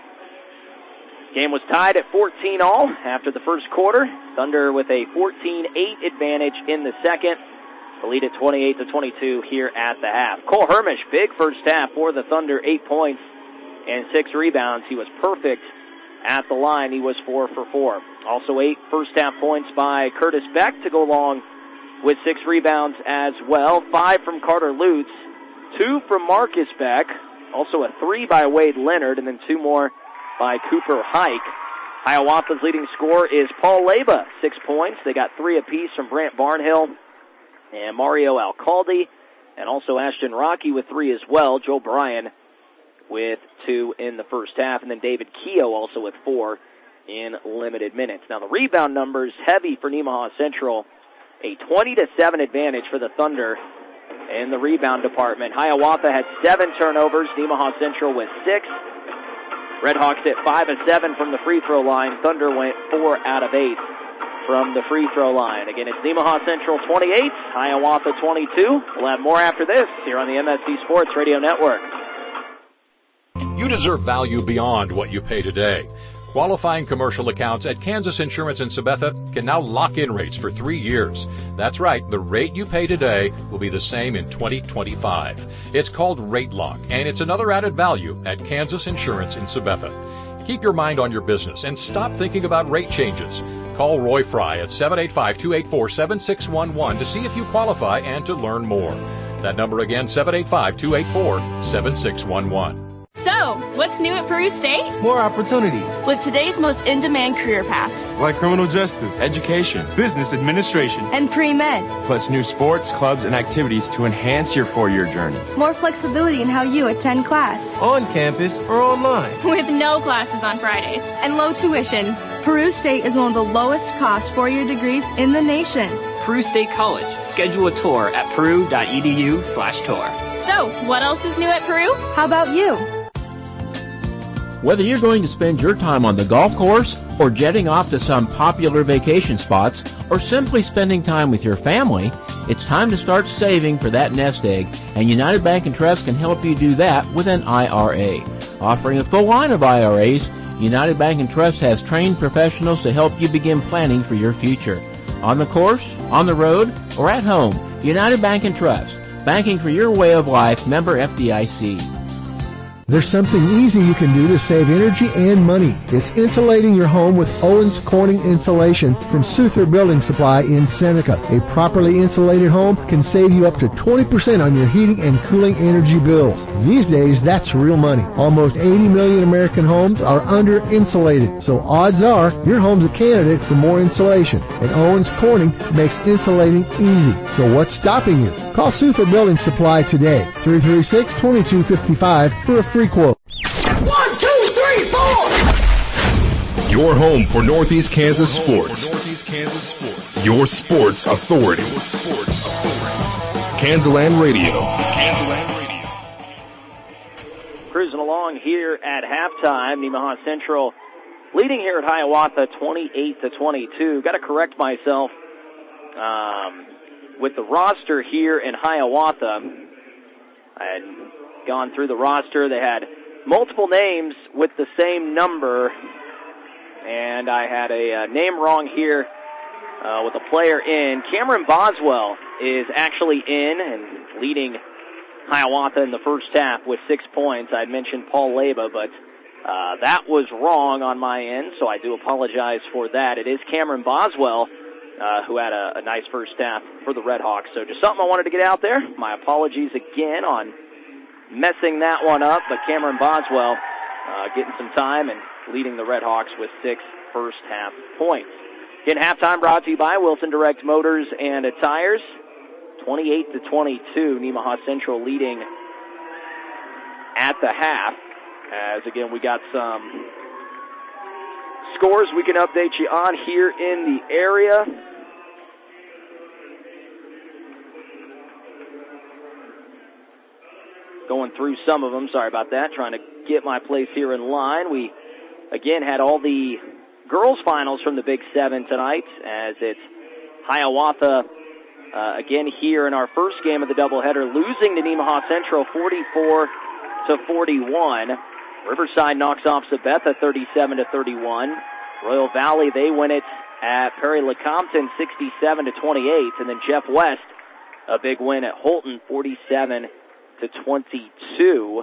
[SPEAKER 2] Game was tied at fourteen all after the first quarter. Thunder with a fourteen eight advantage in the second. The lead at twenty-eight to twenty-two here at the half. Cole Hermish, big first half for the Thunder, eight points and six rebounds. He was perfect at the line. He was four for four. Also eight first half points by Curtis Beck to go along with six rebounds as well. Five from Carter Lutz, two from Marcus Beck, also a three by Wade Leonard, and then two more by Cooper Hike. Hiawatha's leading scorer is Paul Leba, six points. They got three apiece from Brant Barnhill and Mario Alcalde, and also Ashton Rocky with three as well. Joe Bryan with two in the first half, and then David Keogh also with four in limited minutes. Now the rebound numbers heavy for Nemaha Central. A twenty to seven advantage for the Thunder in the rebound department. Hiawatha had seven turnovers. Nemaha Central with six. Redhawks hit five of seven from the free throw line. Thunder went four out of eight from the free throw line. Again, it's Nemaha Central twenty-eight, Hiawatha twenty-two. We'll have more after this here on the M S C Sports Radio Network.
[SPEAKER 13] You deserve value beyond what you pay today. Qualifying commercial accounts at Kansas Insurance in Sabetha can now lock in rates for three years. That's right, the rate you pay today will be the same in twenty twenty-five. It's called Rate Lock, and it's another added value at Kansas Insurance in Sabetha. Keep your mind on your business and stop thinking about rate changes. Call Roy Fry at seven eight five, two eight four, seven six one one to see if you qualify and to learn more. That number again, seven eight five, two eight four, seven six one one.
[SPEAKER 14] So, what's new at Peru State?
[SPEAKER 15] More opportunities.
[SPEAKER 14] With today's most in-demand career paths.
[SPEAKER 15] Like criminal justice, education, business administration,
[SPEAKER 14] and pre-med.
[SPEAKER 15] Plus new sports, clubs, and activities to enhance your four-year journey.
[SPEAKER 14] More flexibility in how you attend class.
[SPEAKER 15] On campus or online.
[SPEAKER 14] With no classes on Fridays and low tuition. Peru State is one of the lowest cost four-year degrees in the nation.
[SPEAKER 16] Peru State College. Schedule a tour at peru.edu slash tour.
[SPEAKER 14] So, what else is new at Peru? How about you?
[SPEAKER 17] Whether you're going to spend your time on the golf course or jetting off to some popular vacation spots or simply spending time with your family, It's time to start saving for that nest egg, and United Bank and Trust can help you do that with an I R A. Offering a full line of I R As, United Bank and Trust has trained professionals to help you begin planning for your future. On the course, on the road, or at home, United Bank and Trust. Banking for your way of life, member F D I C.
[SPEAKER 6] There's something easy you can do to save energy and money. It's insulating your home with Owens Corning Insulation from Souther Building Supply in Seneca. A properly insulated home can save you up to twenty percent on your heating and cooling energy bills. These days, that's real money. Almost eighty million American homes are under-insulated, so odds are your home's a candidate for more insulation. And Owens Corning makes insulating easy. So what's stopping you? Call Souther Building Supply today, three three six, two two five five, for a free quote.
[SPEAKER 7] One, two, three, four!
[SPEAKER 4] Your home for Northeast Kansas sports. Your sports authority. Kansas Radio.
[SPEAKER 2] Cruising along here at halftime. Nemaha Central leading here at Hiawatha twenty-eight to twenty-two. Got to correct myself. Um... With the roster here in Hiawatha, I had gone through the roster. They had multiple names with the same number, and I had a uh, name wrong here uh, with a player in. Cameron Boswell is actually in and leading Hiawatha in the first half with six points. I had mentioned Paul Leba, but uh, that was wrong on my end, so I do apologize for that. It is Cameron Boswell, Uh, who had a, a nice first half for the Red Hawks. So just something I wanted to get out there. My apologies again on messing that one up, but Cameron Boswell uh, getting some time and leading the Red Hawks with six first half points. Again, halftime brought to you by Wilson Direct Motors and Tires. twenty-eight to twenty-two, Nemaha Central leading at the half. As again, we got some scores we can update you on here in the area. Going through some of them, sorry about that, trying to get my place here in line. We, again, had all the girls' finals from the Big Seven tonight, as it's Hiawatha, uh, again, here in our first game of the doubleheader, losing to Nemaha Central forty-four to forty-one. Riverside knocks off Sabetha thirty-seven to thirty-one. Royal Valley, they win it at Perry-Lecompton sixty-seven to twenty-eight. And then Jeff West, a big win at Holton forty-seven to twenty-two.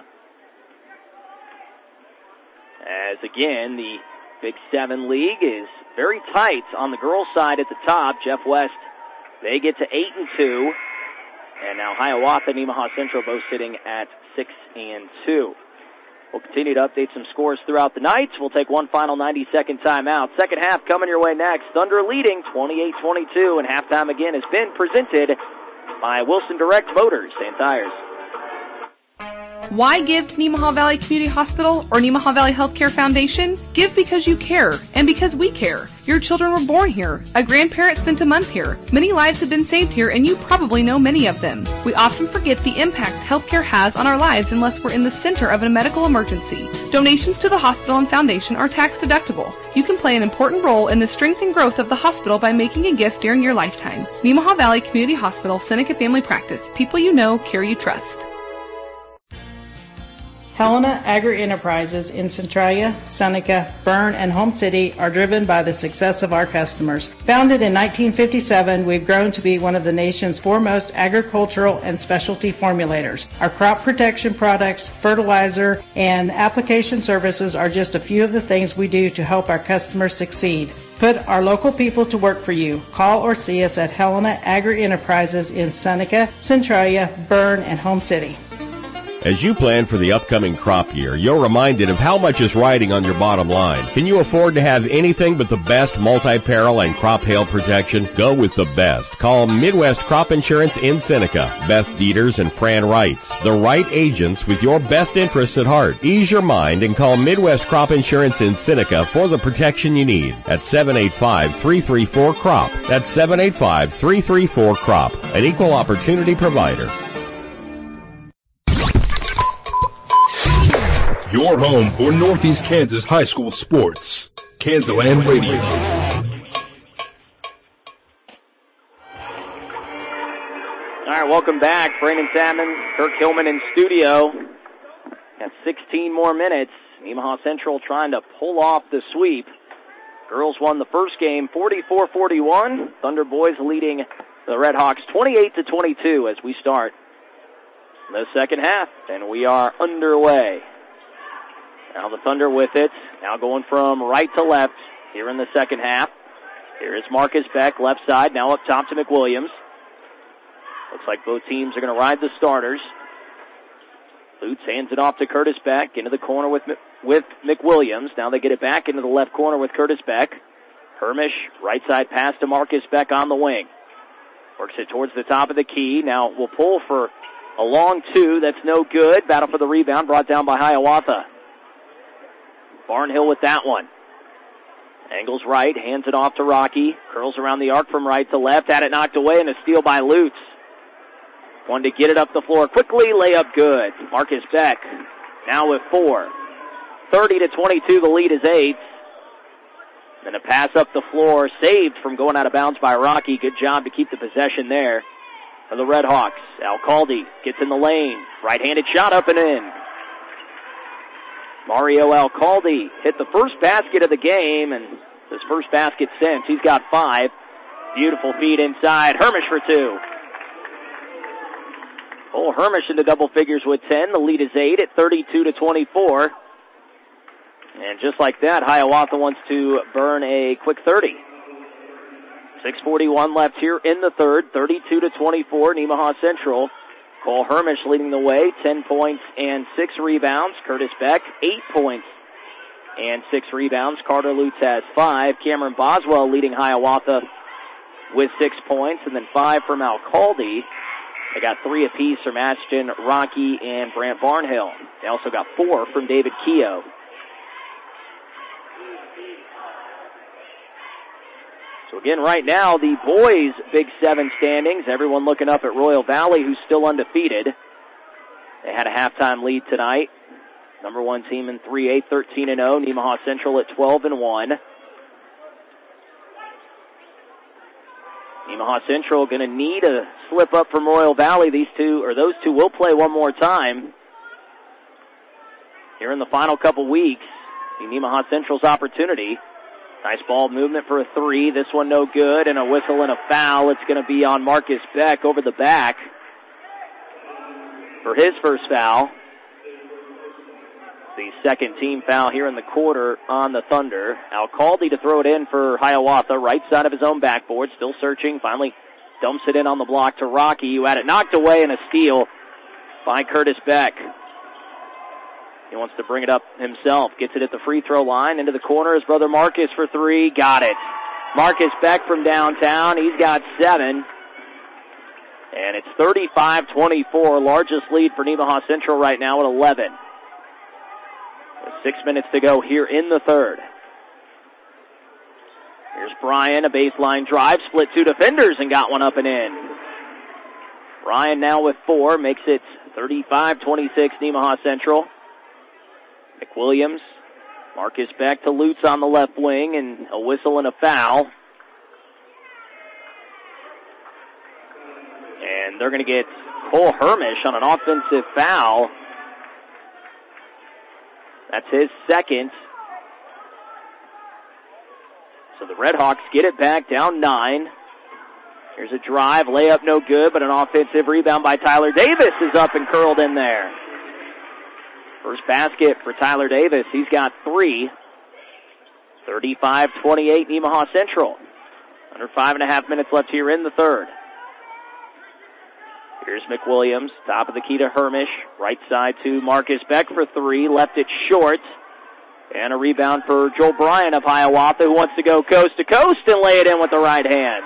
[SPEAKER 2] As again, the Big Seven League is very tight on the girls' side at the top. Jeff West, they get to eight and two. And now Hiawatha and Nemaha Central both sitting at six and two. We'll continue to update some scores throughout the night. We'll take one final ninety-second timeout. Second half coming your way next. Thunder leading twenty-eight twenty-two, and halftime again has been presented by Wilson Direct Motors and Tires.
[SPEAKER 14] Why give to Nemaha Valley Community Hospital or Nemaha Valley Healthcare Foundation? Give because you care, and because we care. Your children were born here. A grandparent spent a month here. Many lives have been saved here, and you probably know many of them. We often forget the impact healthcare has on our lives unless we're in the center of a medical emergency. Donations to the hospital and foundation are tax deductible. You can play an important role in the strength and growth of the hospital by making a gift during your lifetime. Nemaha Valley Community Hospital, Seneca Family Practice. People you know, care you trust.
[SPEAKER 18] Helena Agri-Enterprises in Centralia, Seneca, Berne, and Home City are driven by the success of our customers. Founded in nineteen fifty-seven, we've grown to be one of the nation's foremost agricultural and specialty formulators. Our crop protection products, fertilizer, and application services are just a few of the things we do to help our customers succeed. Put our local people to work for you. Call or see us at Helena Agri-Enterprises in Seneca, Centralia, Berne, and Home City.
[SPEAKER 12] As you plan for the upcoming crop year, you're reminded of how much is riding on your bottom line. Can you afford to have anything but the best multi-peril and crop hail protection? Go with the best. Call Midwest Crop Insurance in Seneca. Beth Dieters and Fran Wrights. The right agents with your best interests at heart. Ease your mind and call Midwest Crop Insurance in Seneca for the protection you need at seven eight five, three three four, C R O P. That's seven eight five, three three four, C R O P. An equal opportunity provider.
[SPEAKER 4] Your home for Northeast Kansas high school sports. Kansas Radio.
[SPEAKER 2] right, welcome back. Brandon Salmon, Kirk Hillman in studio. Got sixteen more minutes. Nemaha Central trying to pull off the sweep. Girls won the first game forty-four forty-one. Thunder Boys leading the Red Hawks twenty-eight to twenty-two as we start the second half, and we are underway. Now the Thunder with it. Now going from right to left here in the second half. Here is Marcus Beck, left side, now up top to McWilliams. Looks like both teams are going to ride the starters. Lutz hands it off to Curtis Beck into the corner with with McWilliams. Now they get it back into the left corner with Curtis Beck. Hermish, right side pass to Marcus Beck on the wing. Works it towards the top of the key. Now we'll pull for a long two. That's no good. Battle for the rebound brought down by Hiawatha. Barnhill with that one. Angles right, hands it off to Rocky. Curls around the arc from right to left. Had it knocked away and a steal by Lutz. Wanted to get it up the floor quickly. Layup good. Marcus Beck now with four. thirty to twenty-two, the lead is eight. Then a pass up the floor, saved from going out of bounds by Rocky. Good job to keep the possession there for the Red Hawks. Alcalde gets in the lane. Right-handed shot up and in. Mario Alcalde hit the first basket of the game, and his first basket since. He's got five. Beautiful feed inside. Hermish for two. Cole Hermish into double figures with ten. The lead is eight at thirty-two to twenty-four. And just like that, Hiawatha wants to burn a quick thirty. six forty-one left here in the third. thirty-two to twenty-four, Nemaha Central. Cole Hermish leading the way, ten points and six rebounds. Curtis Beck, eight points and six rebounds. Carter Lutz has five. Cameron Boswell leading Hiawatha with six points, and then five from Alcalde. They got three apiece from Ashton, Rocky, and Brant Barnhill. They also got four from David Keogh. So again, right now, the boys' Big Seven standings. Everyone looking up at Royal Valley, who's still undefeated. They had a halftime lead tonight. Number one team in three A, thirteen and oh. Nemaha Central at twelve and one. Nemaha Central going to need a slip up from Royal Valley. These two, or those two, will play one more time here in the final couple weeks. The Nemaha Central's opportunity. Nice ball movement for a three. This one no good, and a whistle and a foul. It's going to be on Marcus Beck over the back for his first foul. The second team foul here in the quarter on the Thunder. Alcalde to throw it in for Hiawatha, right side of his own backboard, still searching, finally dumps it in on the block to Rocky, who had it knocked away, and a steal by Curtis Beck. He wants to bring it up himself, gets it at the free throw line, into the corner, his brother Marcus for three, got it. Marcus Beck from downtown, he's got seven. And it's thirty-five twenty-four, largest lead for Nemaha Central right now at eleven. With six minutes to go here in the third. Here's Bryan, a baseline drive, split two defenders and got one up and in. Bryan now with four, makes it thirty-five twenty-six Nemaha Central. McWilliams, Marcus Beck to Lutz on the left wing, and a whistle and a foul. And they're going to get Cole Hermish on an offensive foul. That's his second. So the Red Hawks get it back, down nine. Here's a drive, layup no good, but an offensive rebound by Tyler Davis is up and curled in there. First basket for Tyler Davis. He's got three. thirty-five twenty-eight Nemaha Central. Under five and a half minutes left here in the third. Here's McWilliams, top of the key to Hermish. Right side to Marcus Beck for three. Left it short. And a rebound for Joel Bryan of Hiawatha, who wants to go coast to coast and lay it in with the right hand.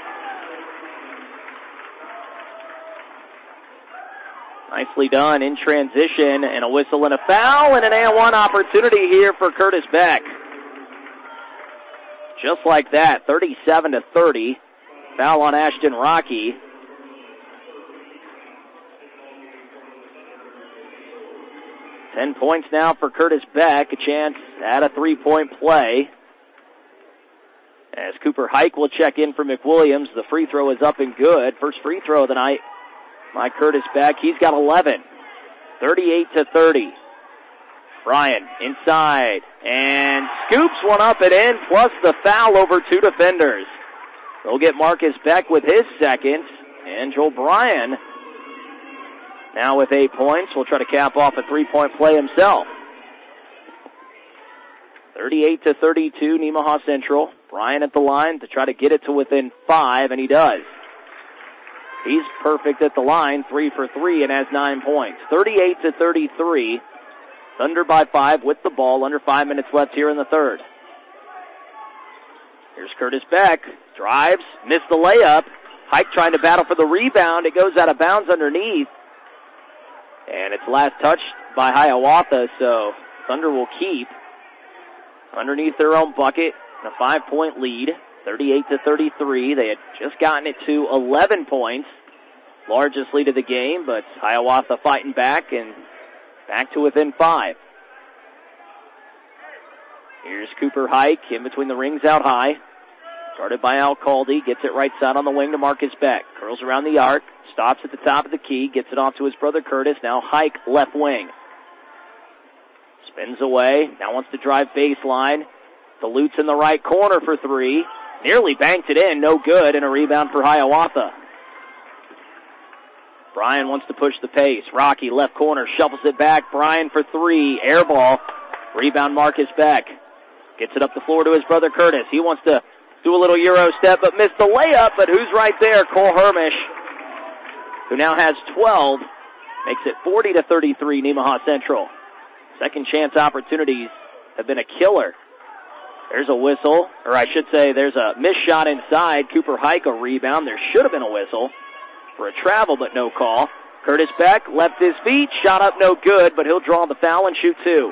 [SPEAKER 2] Nicely done in transition, and a whistle and a foul, and an and one opportunity here for Curtis Beck. Just like that, thirty-seven to thirty. Foul on Ashton Rocky. Ten points now for Curtis Beck, a chance at a three-point play. As Cooper Hike will check in for McWilliams, the free throw is up and good. First free throw of the night by Curtis Beck. He's got eleven. thirty-eight to thirty. Bryan inside and scoops one up and in, plus the foul over two defenders. They'll get Marcus Beck with his second, and Joel Bryan now with eight points. Will try to cap off a three-point play himself. thirty-eight to thirty-two, Nemaha Central. Bryan at the line to try to get it to within five, and he does. He's perfect at the line, three for three, and has nine points. thirty-eight to thirty-three. Thunder by five with the ball. Under five minutes left here in the third. Here's Curtis Beck. Drives, missed the layup. Hike trying to battle for the rebound. It goes out of bounds underneath. And it's last touched by Hiawatha, so Thunder will keep underneath their own bucket. A five-point lead, thirty-eight to thirty-three. They had just gotten it to eleven points. Largest lead of the game, but Hiawatha fighting back and back to within five. Here's Cooper Hike in between the rings out high. Started by Al Caldy. Gets it right side on the wing to Marcus Beck. Curls around the arc. Stops at the top of the key. Gets it off to his brother Curtis. Now Hike left wing. Spins away. Now wants to drive baseline. DeLute's in the right corner for three. Nearly banked it in. No good. And a rebound for Hiawatha. Bryan wants to push the pace. Rocky left corner. Shuffles it back. Bryan for three. Air ball. Rebound Marcus Beck. Gets it up the floor to his brother Curtis. He wants to do a little Euro step, but missed the layup. But who's right there? Cole Hermish, who now has twelve, makes it forty to thirty-three, Nemaha Central. Second chance opportunities have been a killer. There's a whistle, or I should say there's a missed shot inside. Cooper Hike a rebound. There should have been a whistle for a travel, but no call. Curtis Beck left his feet, shot up no good, but he'll draw the foul and shoot two.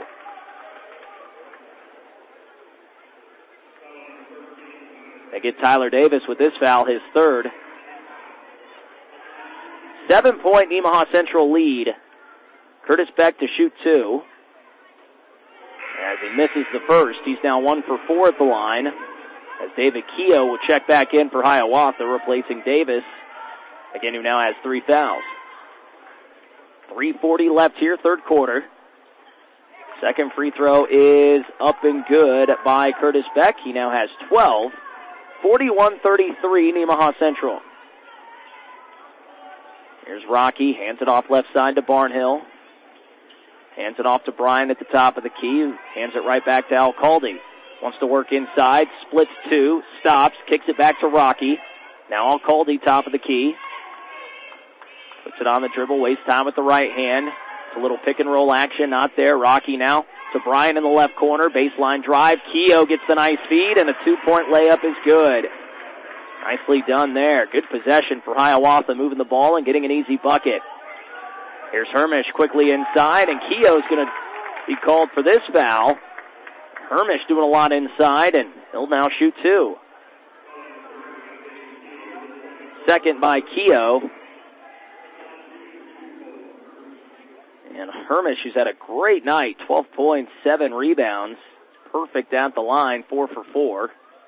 [SPEAKER 2] They get Tyler Davis with this foul, his third. Seven-point Nemaha Central lead. Curtis Beck to shoot two. As he misses the first, he's now one for four at the line. As David Keogh will check back in for Hiawatha, replacing Davis, again, who now has three fouls. three forty left here, third quarter. Second free throw is up and good by Curtis Beck. He now has twelve. forty-one thirty-three, Nemaha Central. Here's Rocky, hands it off left side to Barnhill. Hands it off to Bryan at the top of the key. Hands it right back to Al Caldy. Wants to work inside, splits two, stops, kicks it back to Rocky. Now Al Caldy, top of the key. Puts it on the dribble, wastes time with the right hand. It's a little pick and roll action, not there. Rocky now to Bryan in the left corner, baseline drive. Keogh gets the nice feed, and a two-point layup is good. Nicely done there. Good possession for Hiawatha, moving the ball and getting an easy bucket. Here's Hermish quickly inside, and Keogh's going to be called for this foul. Hermish doing a lot inside, and he'll now shoot two. Second by Keogh. And Hermish, who's had a great night, twelve points, seven rebounds. Perfect at the line, four for four.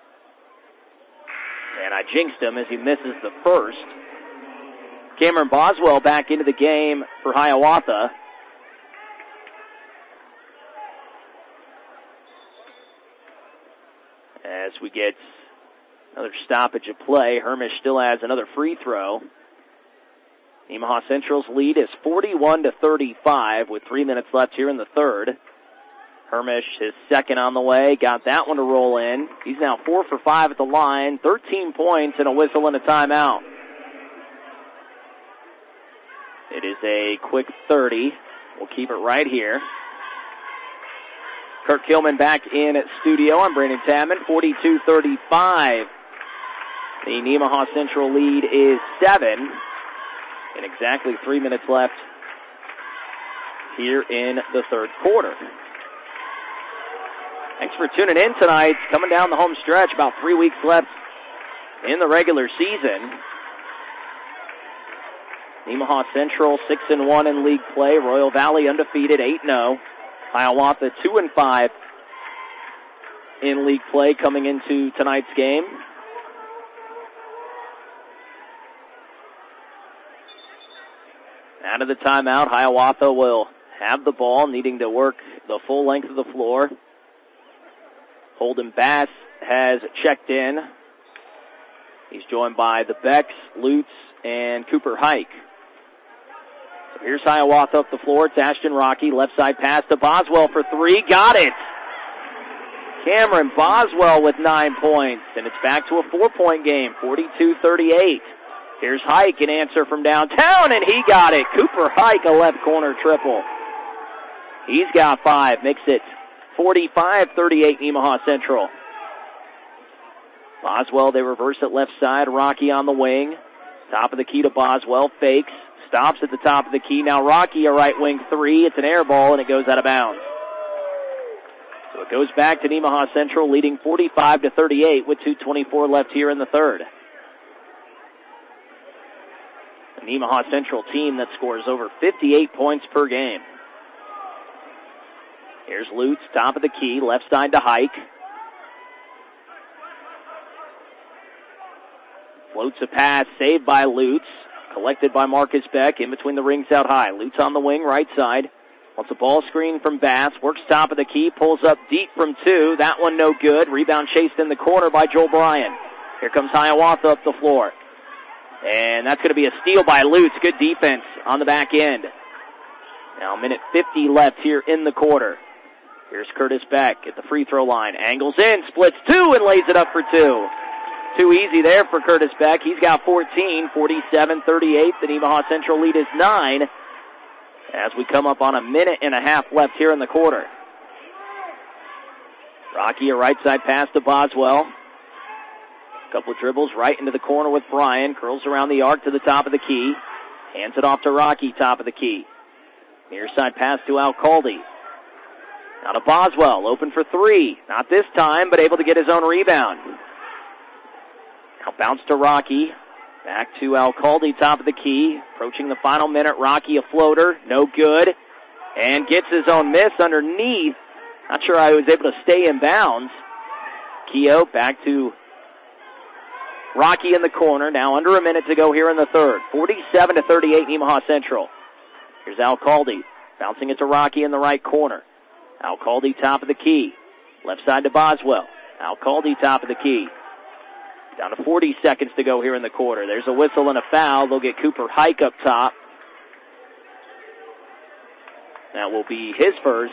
[SPEAKER 2] And I jinxed him as he misses the first. Cameron Boswell back into the game for Hiawatha. As we get another stoppage of play, Hermish still has another free throw. Nemaha Central's lead is forty-one to thirty-five with three minutes left here in the third. Hermish, his second on the way, got that one to roll in. He's now four for five at the line, thirteen points and a whistle and a timeout. It is a quick thirty. We'll keep it right here. Kirk Kilman back in at studio. I'm Brandon Tabman, forty-two thirty-five. The Nemaha Central lead is seven. And exactly three minutes left here in the third quarter. Thanks for tuning in tonight. Coming down the home stretch, about three weeks left in the regular season. Nemaha Central six and one in league play. Royal Valley undefeated, eight and oh. Hiawatha two and five in league play coming into tonight's game. Out of the timeout, Hiawatha will have the ball, needing to work the full length of the floor. Holden Bass has checked in. He's joined by the Becks, Lutz, and Cooper Hike. So here's Hiawatha up the floor. It's Ashton Rocky. Left side pass to Boswell for three. Got it! Cameron Boswell with nine points, and it's back to a four-point game, forty-two thirty-eight. Here's Hike, an answer from downtown, and he got it. Cooper Hike, a left corner triple. He's got five, makes it forty-five thirty-eight Nemaha Central. Boswell, they reverse it left side. Rocky on the wing. Top of the key to Boswell, fakes, stops at the top of the key. Now Rocky, a right wing three. It's an air ball, and it goes out of bounds. So it goes back to Nemaha Central, leading forty-five to thirty-eight with two twenty-four left here in the third. A Nemaha Central team that scores over fifty-eight points per game. Here's Lutz, top of the key, left side to Hike. Floats a pass, saved by Lutz. Collected by Marcus Beck in between the rings out high. Lutz on the wing, right side. Wants a ball screen from Bass. Works top of the key, pulls up deep from two. That one no good. Rebound chased in the corner by Joel Bryan. Here comes Hiawatha up the floor. And that's going to be a steal by Lutz. Good defense on the back end. Now a minute fifty left here in the quarter. Here's Curtis Beck at the free throw line. Angles in, splits two, and lays it up for two. Too easy there for Curtis Beck. He's got fourteen, forty-seven thirty-eight. The Nemaha Central lead is nine as we come up on a minute and a half left here in the quarter. Rocky, a right side pass to Boswell. Couple of dribbles right into the corner with Bryan. Curls around the arc to the top of the key. Hands it off to Rocky, top of the key. Near side pass to Alcalde. Now to Boswell, open for three. Not this time, but able to get his own rebound. Now bounce to Rocky. Back to Alcalde, top of the key. Approaching the final minute. Rocky, a floater. No good. And gets his own miss underneath. Not sure how he was able to stay in bounds. Keogh back to Rocky in the corner. Now under a minute to go here in the third. forty-seven to thirty-eight Nemaha Central. Here's Alcalde. Bouncing it to Rocky in the right corner. Alcalde, top of the key. Left side to Boswell. Alcalde, top of the key. Down to forty seconds to go here in the quarter. There's a whistle and a foul. They'll get Cooper Hike up top. That will be his first.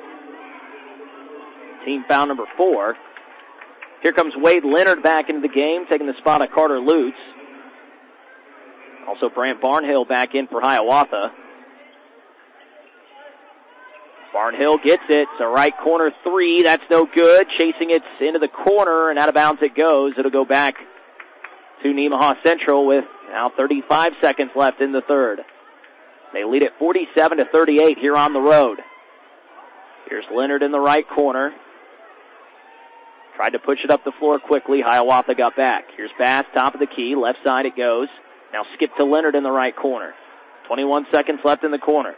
[SPEAKER 2] Team foul number four. Here comes Wade Leonard back into the game, taking the spot of Carter Lutz. Also Brant Barnhill back in for Hiawatha. Barnhill gets it. It's a right corner three. That's no good. Chasing it into the corner, and out of bounds it goes. It'll go back to Nemaha Central with now thirty-five seconds left in the third. They lead at forty-seven to thirty-eight here on the road. Here's Leonard in the right corner. Tried to push it up the floor quickly. Hiawatha got back. Here's Bass, top of the key. Left side it goes. Now skip to Leonard in the right corner. twenty-one seconds left in the corner.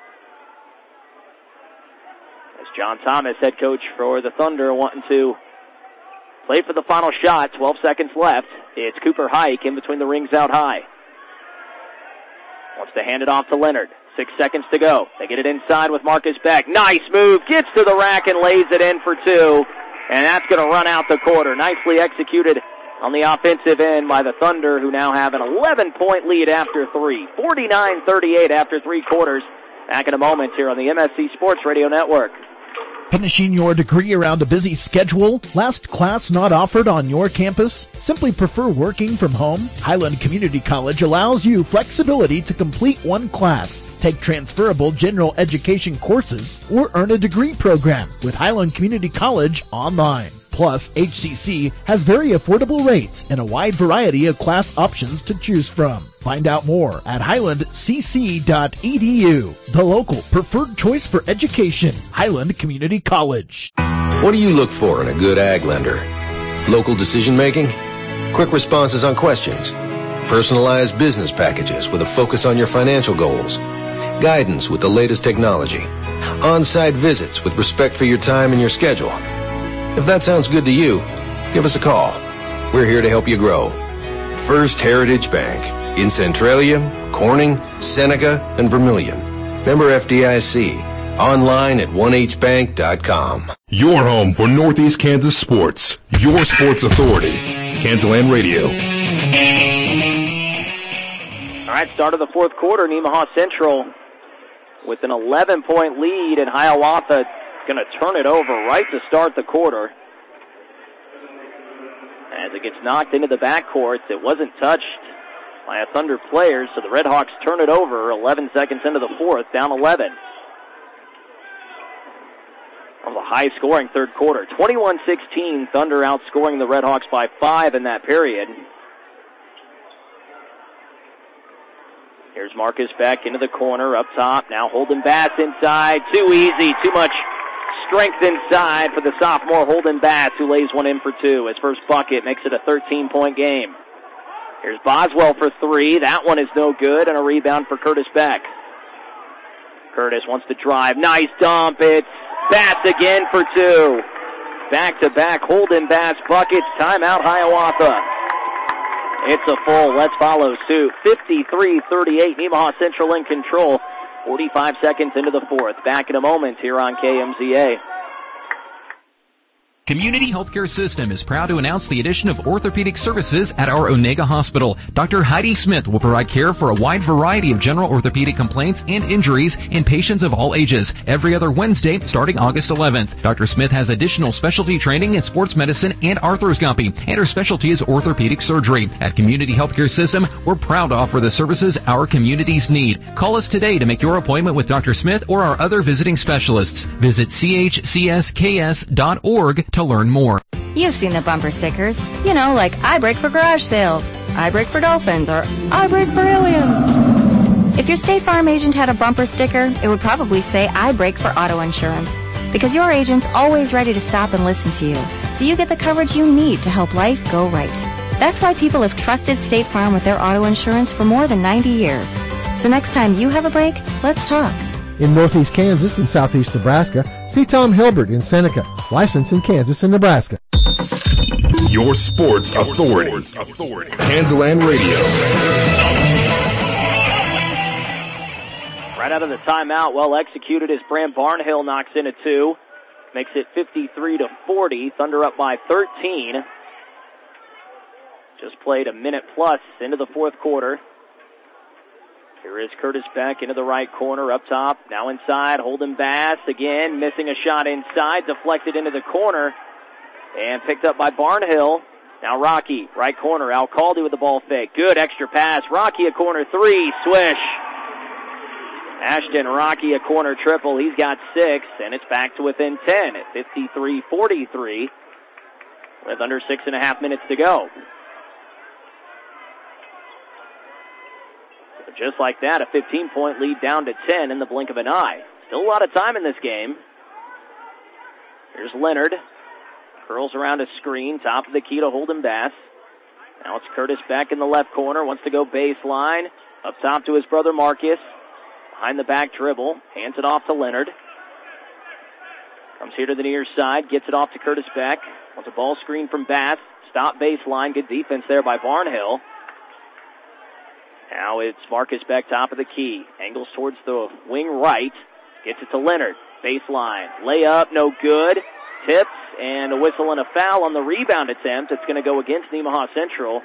[SPEAKER 2] John Thomas, head coach for the Thunder, wanting to play for the final shot. twelve seconds left. It's Cooper Hike in between the rings out high. Wants to hand it off to Leonard. Six seconds to go. They get it inside with Marcus Beck. Nice move. Gets to the rack and lays it in for two. And that's going to run out the quarter. Nicely executed on the offensive end by the Thunder, who now have an eleven-point lead after three. forty-nine thirty-eight after three quarters. Back in a moment here on the M S C Sports Radio Network.
[SPEAKER 19] Finishing your degree around a busy schedule? Last class not offered on your campus? Simply prefer working from home? Highland Community College allows you flexibility to complete one class, take transferable general education courses, or earn a degree program with Highland Community College online. Plus, H C C has very affordable rates and a wide variety of class options to choose from. Find out more at highland c c dot e d u, the local preferred choice for education, Highland Community College.
[SPEAKER 20] What do you look for in a good ag lender? Local decision making? Quick responses on questions? Personalized business packages with a focus on your financial goals? Guidance with the latest technology? On-site visits with respect for your time and your schedule? If that sounds good to you, give us a call. We're here to help you grow. First Heritage Bank, in Centralia Corning, Seneca, and Vermilion. Member F D I C. Online at one h bank dot com.
[SPEAKER 4] Your home for Northeast Kansas sports. Your sports authority. Kansas Radio.
[SPEAKER 2] All right, start of the fourth quarter, Nemaha Central with an eleven-point lead, and Hiawatha going to turn it over right to start the quarter. As it gets knocked into the backcourt, it wasn't touched by a Thunder player, so the Red Hawks turn it over eleven seconds into the fourth, down eleven. That was a high-scoring third quarter. twenty-one sixteen, Thunder outscoring the Red Hawks by five in that period. Here's Marcus Beck into the corner, up top. Now Holden Bass inside. Too easy, too much strength inside for the sophomore Holden Bass, who lays one in for two. His first bucket makes it a thirteen-point game. Here's Boswell for three. That one is no good, and a rebound for Curtis Beck. Curtis wants to drive. Nice dump. It's Bass again for two. Back-to-back Holden Bass buckets. Timeout, Hiawatha. It's a full. Let's follow suit. fifty-three thirty-eight, Nemaha Central in control. forty-five seconds into the fourth. Back in a moment here on K M Z A.
[SPEAKER 21] Community Healthcare System is proud to announce the addition of orthopedic services at our Onega Hospital. Doctor Heidi Smith will provide care for a wide variety of general orthopedic complaints and injuries in patients of all ages every other Wednesday starting August eleventh. Doctor Smith has additional specialty training in sports medicine and arthroscopy, and her specialty is orthopedic surgery. At Community Healthcare System, we're proud to offer the services our communities need. Call us today to make your appointment with Doctor Smith or our other visiting specialists. Visit c h c s k s dot org to learn more.
[SPEAKER 22] You've seen the bumper stickers. You know, like I brake for garage sales, I brake for dolphins, or I brake for aliens. If your State Farm agent had a bumper sticker, it would probably say I brake for auto insurance. Because your agent's always ready to stop and listen to you, so you get the coverage you need to help life go right. That's why people have trusted State Farm with their auto insurance for more than ninety years. So next time you have a break, let's talk.
[SPEAKER 6] In Northeast Kansas and Southeast Nebraska, see Tom Hilbert in Seneca, licensed in Kansas and Nebraska.
[SPEAKER 4] Your sports authority. authority. Kansas Radio.
[SPEAKER 2] Right out of the timeout, well executed as Bram Barnhill knocks in a two. Makes it fifty-three to forty. Thunder up by thirteen. Just played a minute plus into the fourth quarter. Here is Curtis Beck into the right corner, up top. Now inside, Holden Bass again, missing a shot inside, deflected into the corner, and picked up by Barnhill. Now Rocky, right corner, Alcalde with the ball fake. Good extra pass. Rocky a corner three, swish. Ashton Rocky a corner triple. He's got six, and it's back to within ten at fifty-three forty-three with under six and a half minutes to go. Just like that, a fifteen-point lead down to ten in the blink of an eye. Still a lot of time in this game. Here's Leonard. Curls around a screen, top of the key to Holden Bass. Now it's Curtis Beck in the left corner, wants to go baseline. Up top to his brother Marcus. Behind the back dribble, hands it off to Leonard. Comes here to the near side, gets it off to Curtis Beck. Wants a ball screen from Bass. Stop baseline, good defense there by Barnhill. Now it's Marcus Beck, top of the key. Angles towards the wing right. Gets it to Leonard. Baseline. Layup, no good. Tips, and a whistle and a foul on the rebound attempt. It's going to go against Nemaha Central.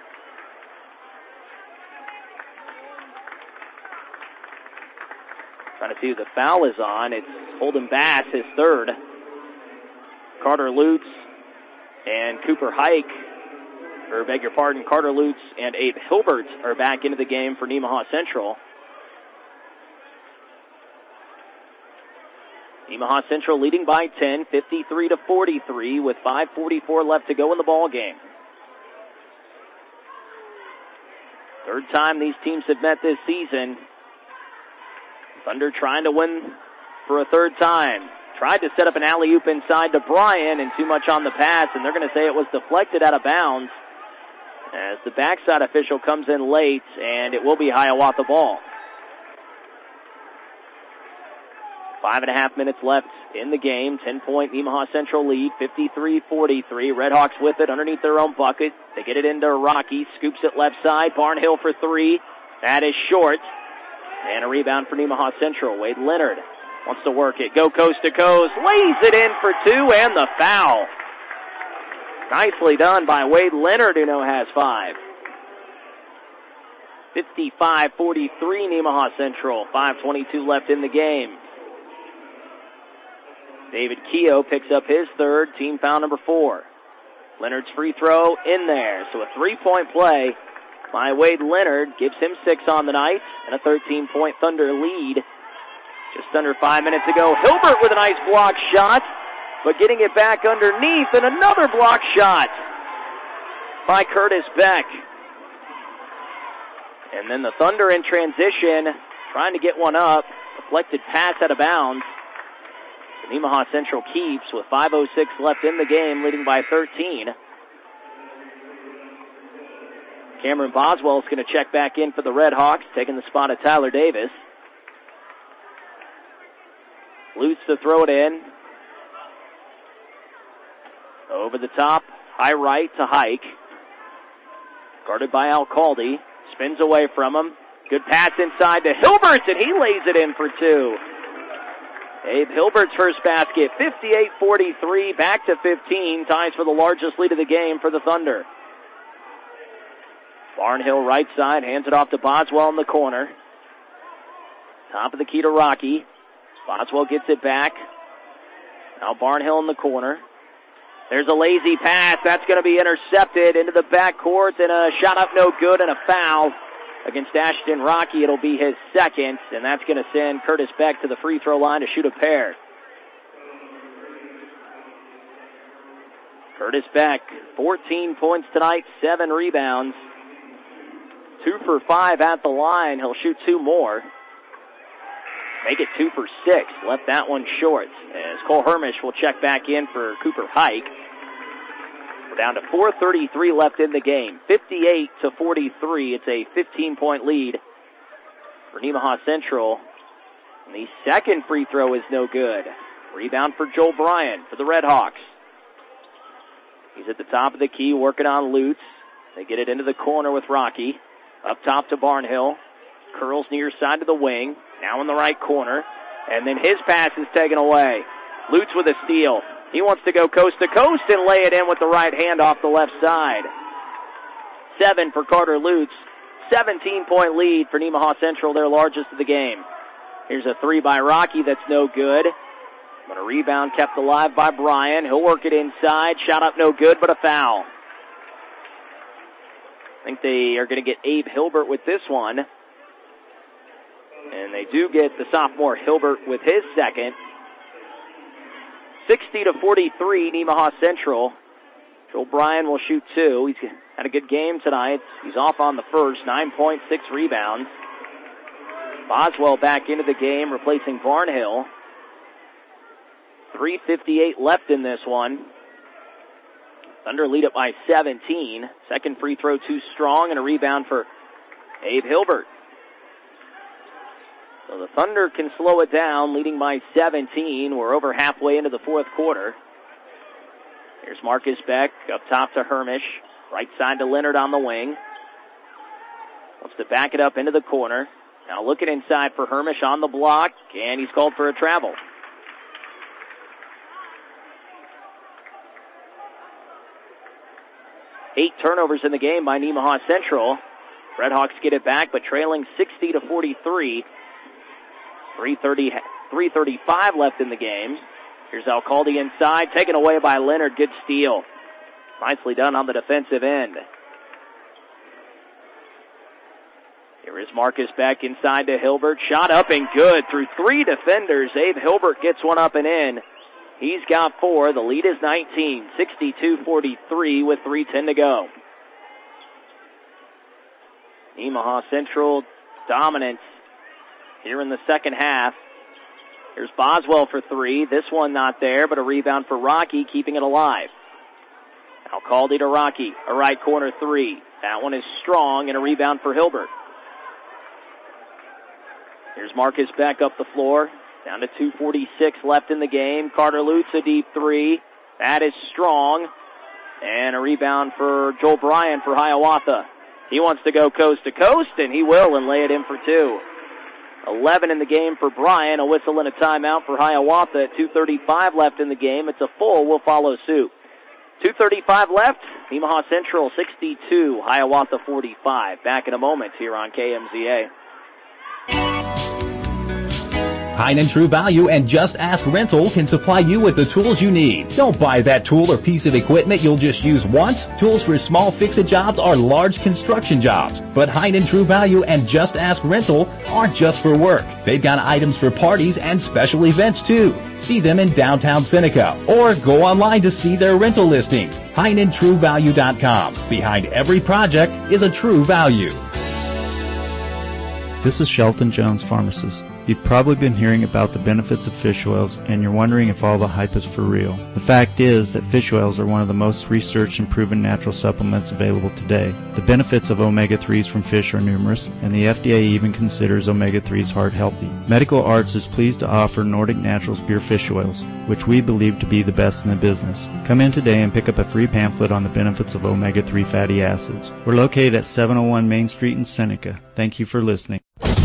[SPEAKER 2] Trying to see who the foul is on. It's Holden Bass, his third. Carter Lutz and Cooper Hike. Or beg your pardon, Carter Lutz and Abe Hilbert are back into the game for Nemaha Central. Nemaha Central leading by ten, fifty-three to forty-three, with five forty-four left to go in the ball game. Third time these teams have met this season. Thunder trying to win for a third time. Tried to set up an alley-oop inside to Bryan, and too much on the pass, and they're going to say it was deflected out of bounds. As the backside official comes in late, and it will be Hiawatha ball. Five and a half minutes left in the game. Ten-point Nemaha Central lead, fifty-three forty-three. Redhawks with it underneath their own bucket. They get it into Rocky. Scoops it left side. Barnhill for three. That is short. And a rebound for Nemaha Central. Wade Leonard wants to work it. Go coast to coast. Lays it in for two and the foul. Nicely done by Wade Leonard, who now has five. fifty-five forty-three Nemaha Central. five twenty-two left in the game. David Keogh picks up his third, team foul number four. Leonard's free throw in there. So a three-point play by Wade Leonard gives him six on the night and a thirteen-point Thunder lead. Just under five minutes ago, Hilbert with a nice block shot, but getting it back underneath, and another block shot by Curtis Beck. And then the Thunder in transition, trying to get one up. Deflected pass out of bounds. Nemaha Central keeps with five oh six left in the game, leading by thirteen. Cameron Boswell is going to check back in for the Red Hawks, taking the spot of Tyler Davis. Lutz to throw it in. Over the top, high right to Hike. Guarded by Alcalde. Spins away from him. Good pass inside to Hilbert, and he lays it in for two. Abe Hilbert's first basket, fifty-eight forty-three, back to fifteen, ties for the largest lead of the game for the Thunder. Barnhill right side, hands it off to Boswell in the corner. Top of the key to Rocky. Boswell gets it back. Now Barnhill in the corner. There's a lazy pass. That's going to be intercepted into the backcourt, and a shot up no good and a foul against Ashton Rocky. It'll be his second, and that's going to send Curtis Beck to the free throw line to shoot a pair. Curtis Beck, fourteen points tonight, seven rebounds. Two for five at the line. He'll shoot two more. Make it two for six. Left that one short. As Cole Hermish will check back in for Cooper Hike. We're down to four thirty-three left in the game. fifty-eight to forty-three. It's a fifteen-point lead for Nemaha Central. And the second free throw is no good. Rebound for Joel Bryan for the Red Hawks. He's at the top of the key working on Lutz. They get it into the corner with Rocky. Up top to Barnhill. Curls near side to the wing. Now in the right corner. And then his pass is taken away. Lutz with a steal. He wants to go coast to coast and lay it in with the right hand off the left side. Seven for Carter Lutz. seventeen-point lead for Nemaha Central, their largest of the game. Here's a three by Rocky that's no good. But a rebound kept alive by Bryan. He'll work it inside. Shot up no good, but a foul. I think they are going to get Abe Hilbert with this one. And they do get the sophomore Hilbert with his second. sixty to forty-three, Nemaha Central. Joel Bryan will shoot two. He's had a good game tonight. He's off on the first, nine point six rebounds. Boswell back into the game, replacing Barnhill. three fifty-eight left in this one. Thunder lead it by seventeen. Second free throw too strong, and a rebound for Abe Hilbert. So the Thunder can slow it down, leading by seventeen. We're over halfway into the fourth quarter. Here's Marcus Beck up top to Hermish. Right side to Leonard on the wing. Wants to back it up into the corner. Now looking inside for Hermish on the block, and he's called for a travel. Eight turnovers in the game by Nemaha Central. Red Hawks get it back, but trailing sixty to forty-three. three thirty, three thirty-five left in the game. Here's Alcalde inside, taken away by Leonard. Good steal. Nicely done on the defensive end. Here is Marcus Beck inside to Hilbert. Shot up and good through three defenders. Abe Hilbert gets one up and in. He's got four. The lead is nineteen, sixty-two forty-three with three ten to go. Nemaha Central dominance here in the second half. Here's Boswell for three. This one not there, but a rebound for Rocky, keeping it alive. Alcalde to Rocky, a right corner three. That one is strong, and a rebound for Hilbert. Here's Marcus Beck up the floor. Down to two forty-six left in the game. Carter Lutz, a deep three. That is strong. And a rebound for Joel Bryan for Hiawatha. He wants to go coast to coast, and he will, and lay it in for two. eleven in the game for Bryan. A whistle and a timeout for Hiawatha at two thirty-five left in the game. It's a full. We'll follow suit. two thirty-five left. Nemaha Central sixty-two, Hiawatha forty-five. Back in a moment here on K M Z A.
[SPEAKER 1] Heinen True Value and Just Ask Rental can supply you with the tools you need. Don't buy that tool or piece of equipment you'll just use once. Tools for small fix-it jobs or large construction jobs. But Heinen True Value and Just Ask Rental aren't just for work. They've got items for parties and special events too. See them in downtown Seneca or go online to see their rental listings. Heinen True Value dot com. Behind every project is a true value.
[SPEAKER 3] This is Shelton Jones, pharmacist. You've probably been hearing about the benefits of fish oils, and you're wondering if all the hype is for real. The fact is that fish oils are one of the most researched and proven natural supplements available today. The benefits of omega threes from fish are numerous, and the F D A even considers omega threes heart healthy. Medical Arts is pleased to offer Nordic Naturals pure fish oils, which we believe to be the best in the business. Come in today and pick up a free pamphlet on the benefits of omega three fatty acids. We're located at seven oh one Main Street in Seneca. Thank you for listening.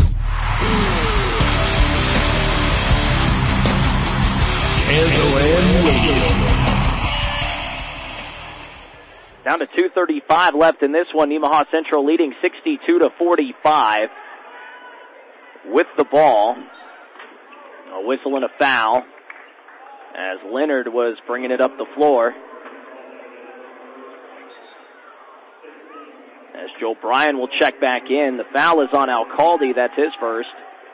[SPEAKER 2] Down to two thirty-five left in this one. Nemaha Central leading sixty-two to forty-five with the ball. A whistle and a foul as Leonard was bringing it up the floor. As Joe Bryan will check back in. The foul is on Alcalde. That's his first.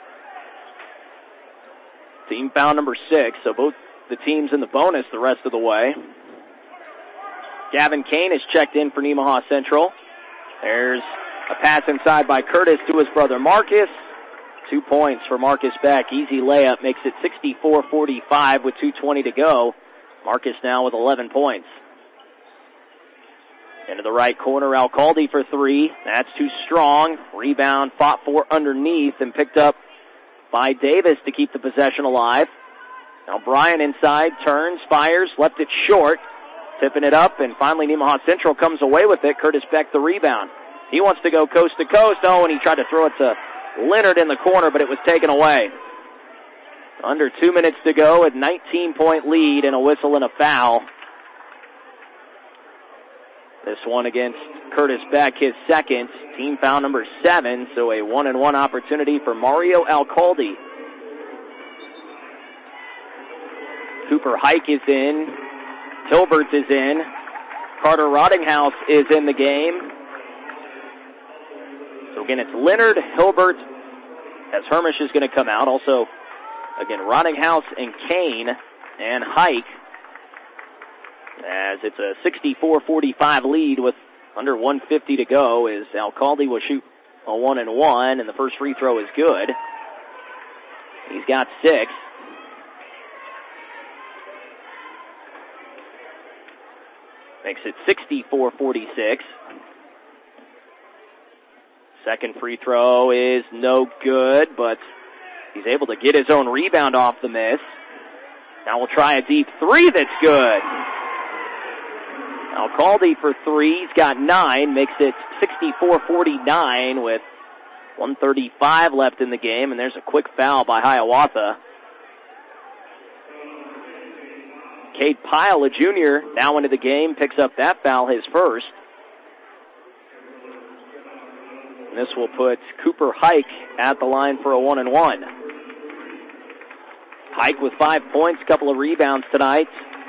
[SPEAKER 2] Team foul number six, so both the teams in the bonus the rest of the way. Gavin Kane is checked in for Nemaha Central. There's a pass inside by Curtis to his brother Marcus. Two points for Marcus Beck. Easy layup makes it sixty-four forty-five with two twenty to go. Marcus now with eleven points. Into the right corner, Alcalde for three. That's too strong. Rebound fought for underneath and picked up by Davis to keep the possession alive. Now Bryan inside, turns, fires, left it short. Tipping it up, and finally Nemaha Central comes away with it. Curtis Beck the rebound. He wants to go coast to coast. Oh, and he tried to throw it to Leonard in the corner, but it was taken away. Under two minutes to go, a nineteen-point lead and a whistle and a foul. This one against Curtis Beck, his second. Team foul number seven, so a one-and-one opportunity for Mario Alcalde. Cooper Hike is in. Hilberts is in. Carter Rottinghouse is in the game. So again, it's Leonard, Hilbert, as Hermish is going to come out. Also, again, Rottinghouse and Kane and Hike. As it's a sixty-four forty-five lead with under one fifty to go, as Alcalde will shoot a one and one, and the first free throw is good. He's got six. Makes it sixty-four forty-six. Second free throw is no good, but he's able to get his own rebound off the miss. Now we'll try a deep three that's good. Alcalde for three. He's got nine. Makes it sixty-four forty-nine with one thirty-five left in the game, and there's a quick foul by Hiawatha. Cade Pyle, a junior, now into the game, picks up that foul, his first. And this will put Cooper Hike at the line for a one and one. Hike with five points, couple of rebounds tonight.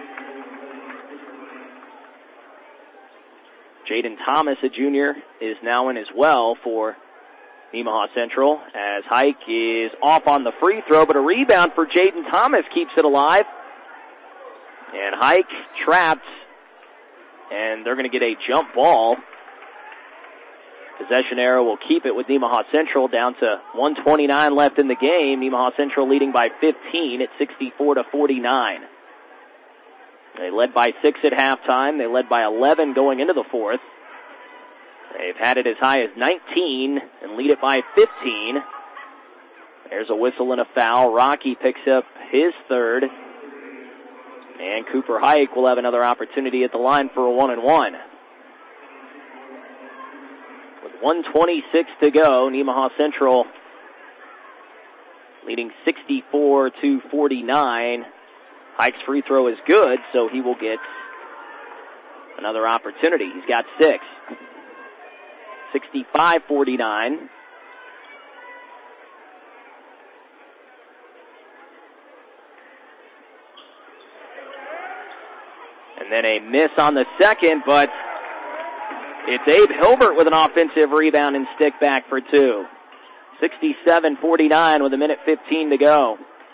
[SPEAKER 2] Jaden Thomas, a junior, is now in as well for Nemaha Central, as Hike is off on the free throw, but a rebound for Jaden Thomas keeps it alive. And Hike trapped, and they're going to get a jump ball. Possession arrow will keep it with Nemaha Central down to one twenty-nine left in the game. Nemaha Central leading by fifteen at sixty-four to forty-nine. They led by six at halftime. They led by eleven going into the fourth. They've had it as high as nineteen and lead it by fifteen. There's a whistle and a foul. Rocky picks up his third. And Cooper Hike will have another opportunity at the line for a one and one. With one twenty-six to go. Nemaha Central leading sixty-four to forty-nine. Hike's free throw is good, so he will get another opportunity. He's got six. sixty-five forty-nine. And then a miss on the second, but it's Abe Hilbert with an offensive rebound and stick back for two. sixty-seven forty-nine with a minute fifteen to go.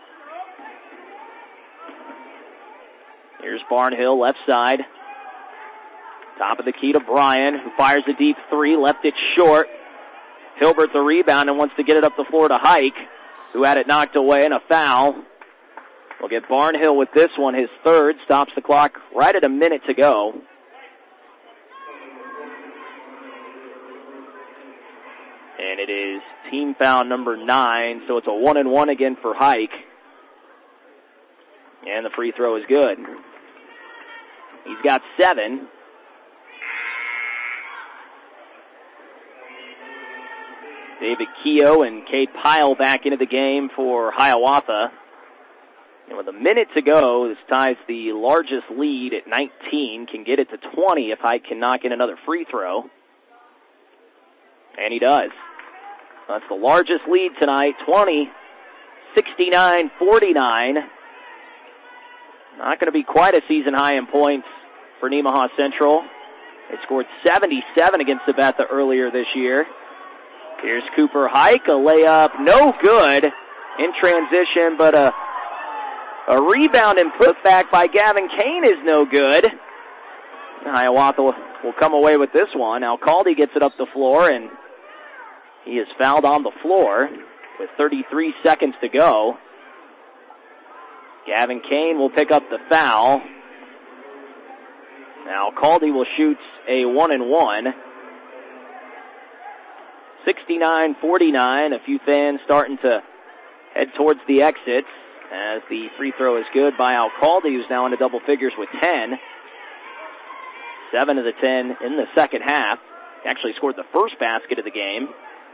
[SPEAKER 2] Here's Barnhill, left side. Top of the key to Bryan, who fires a deep three, left it short. Hilbert the rebound and wants to get it up the floor to Hike, who had it knocked away, and a foul. We'll get Barnhill with this one, his third, stops the clock right at a minute to go. And it is team foul number nine, so it's a one and one again for Hike. And the free throw is good. He's got seven. David Keogh and Cade Pyle back into the game for Hiawatha. And with a minute to go, this ties the largest lead at nineteen. Can get it to twenty if Hike can knock in another free throw. And he does. That's the largest lead tonight, twenty, sixty-nine forty-nine. Not going to be quite a season high in points for Nemaha Central. They scored seventy-seven against Sabetha earlier this year. Here's Cooper Hike, a layup, no good in transition, but a, a rebound and putback by Gavin Kane is no good. Hiawatha will, will come away with this one. Alcalde gets it up the floor, and he is fouled on the floor with thirty-three seconds to go. Gavin Kane will pick up the foul. Now Alcalde will shoot a one and one. sixty-nine forty-nine. A few fans starting to head towards the exits as the free throw is good by Alcalde, who's now into double figures with ten. Seven of the ten in the second half. He actually scored the first basket of the game.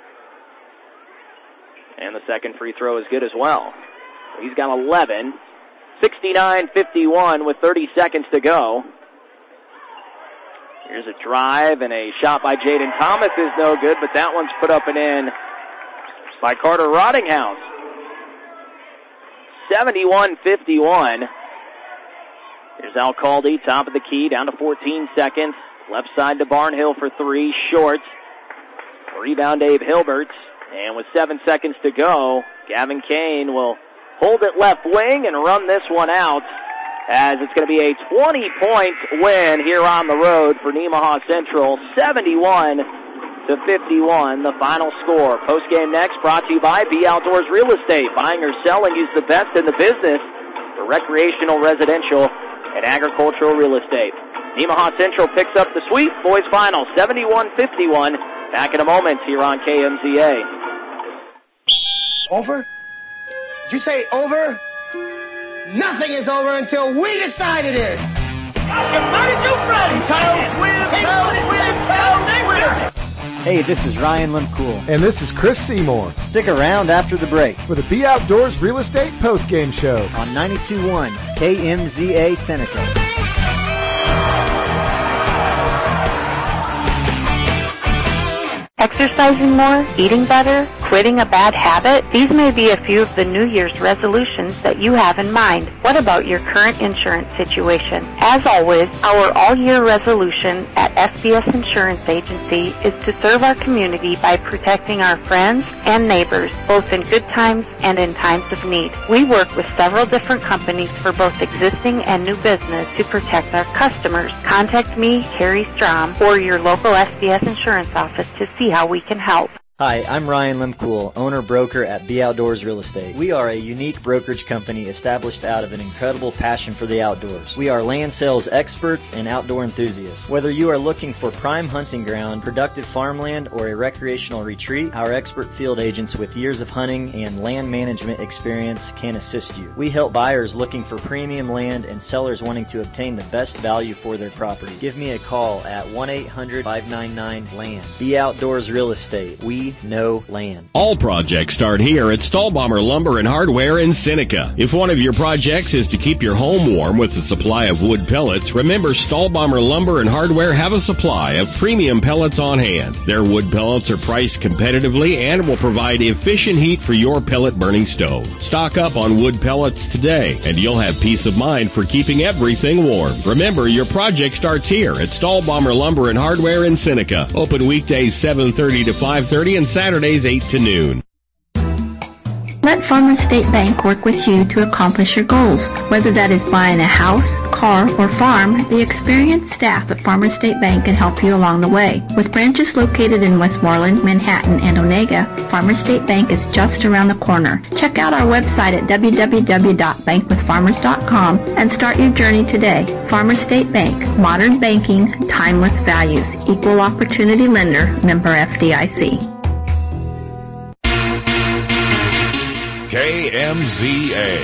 [SPEAKER 2] And the second free throw is good as well. He's got eleven. sixty-nine fifty-one with thirty seconds to go. Here's a drive, and a shot by Jaden Thomas is no good, but that one's put up and in by Carter Rottinghouse. seventy-one fifty-one. Here's Alcalde, top of the key, down to fourteen seconds. Left side to Barnhill for three, short. Rebound Abe Hilbert. And with seven seconds to go, Gavin Kane will hold it left wing and run this one out, as it's going to be a twenty-point win here on the road for Nemaha Central, seventy-one to fifty-one, the final score. Postgame next, brought to you by B Outdoors Real Estate. Buying or selling, use the best in the business for recreational, residential, and agricultural real estate. Nemaha Central picks up the sweep, boys final, seventy-one fifty-one. Back in a moment here on K M Z A.
[SPEAKER 5] Over? Did you say over? Nothing is over until we decide it is.
[SPEAKER 8] Hey, this is Ryan Limcool.
[SPEAKER 6] And this is Chris Seymour.
[SPEAKER 8] Stick around after the break
[SPEAKER 6] for the B Outdoors Real Estate Postgame Show
[SPEAKER 8] on ninety-two point one K M Z A Seneca.
[SPEAKER 23] Exercising more, eating better, quitting a bad habit? These may be a few of the New Year's resolutions that you have in mind. What about your current insurance situation? As always, our all-year resolution at S B S Insurance Agency is to serve our community by protecting our friends and neighbors, both in good times and in times of need. We work with several different companies for both existing and new business to protect our customers. Contact me, Carrie Strom, or your local S B S Insurance office to see how we can help.
[SPEAKER 8] Hi, I'm Ryan Limcool, owner-broker at B Outdoors Real Estate. We are a unique brokerage company established out of an incredible passion for the outdoors. We are land sales experts and outdoor enthusiasts. Whether you are looking for prime hunting ground, productive farmland, or a recreational retreat, our expert field agents with years of hunting and land management experience can assist you. We help buyers looking for premium land and sellers wanting to obtain the best value for their property. Give me a call at one eight hundred, five nine nine, land. B Outdoors Real Estate. We know land.
[SPEAKER 12] All projects start here at Stahlbommer Lumber and Hardware in Seneca. If one of your projects is to keep your home warm with a supply of wood pellets, remember Stahlbommer Lumber and Hardware have a supply of premium pellets on hand. Their wood pellets are priced competitively and will provide efficient heat for your pellet burning stove. Stock up on wood pellets today, and you'll have peace of mind for keeping everything warm. Remember, your project starts here at Stahlbommer Lumber and Hardware in Seneca. Open weekdays seven thirty to five thirty and Saturdays eight to noon.
[SPEAKER 9] Let Farmers State Bank work with you to accomplish your goals. Whether that is buying a house, car, or farm, the experienced staff at Farmers State Bank can help you along the way. With branches located in Westmoreland, Manhattan, and Onega, Farmers State Bank is just around the corner. Check out our website at w w w dot bank with farmers dot com and start your journey today. Farmers State Bank, modern banking, timeless values, equal opportunity lender, member F D I C.
[SPEAKER 4] K M Z A.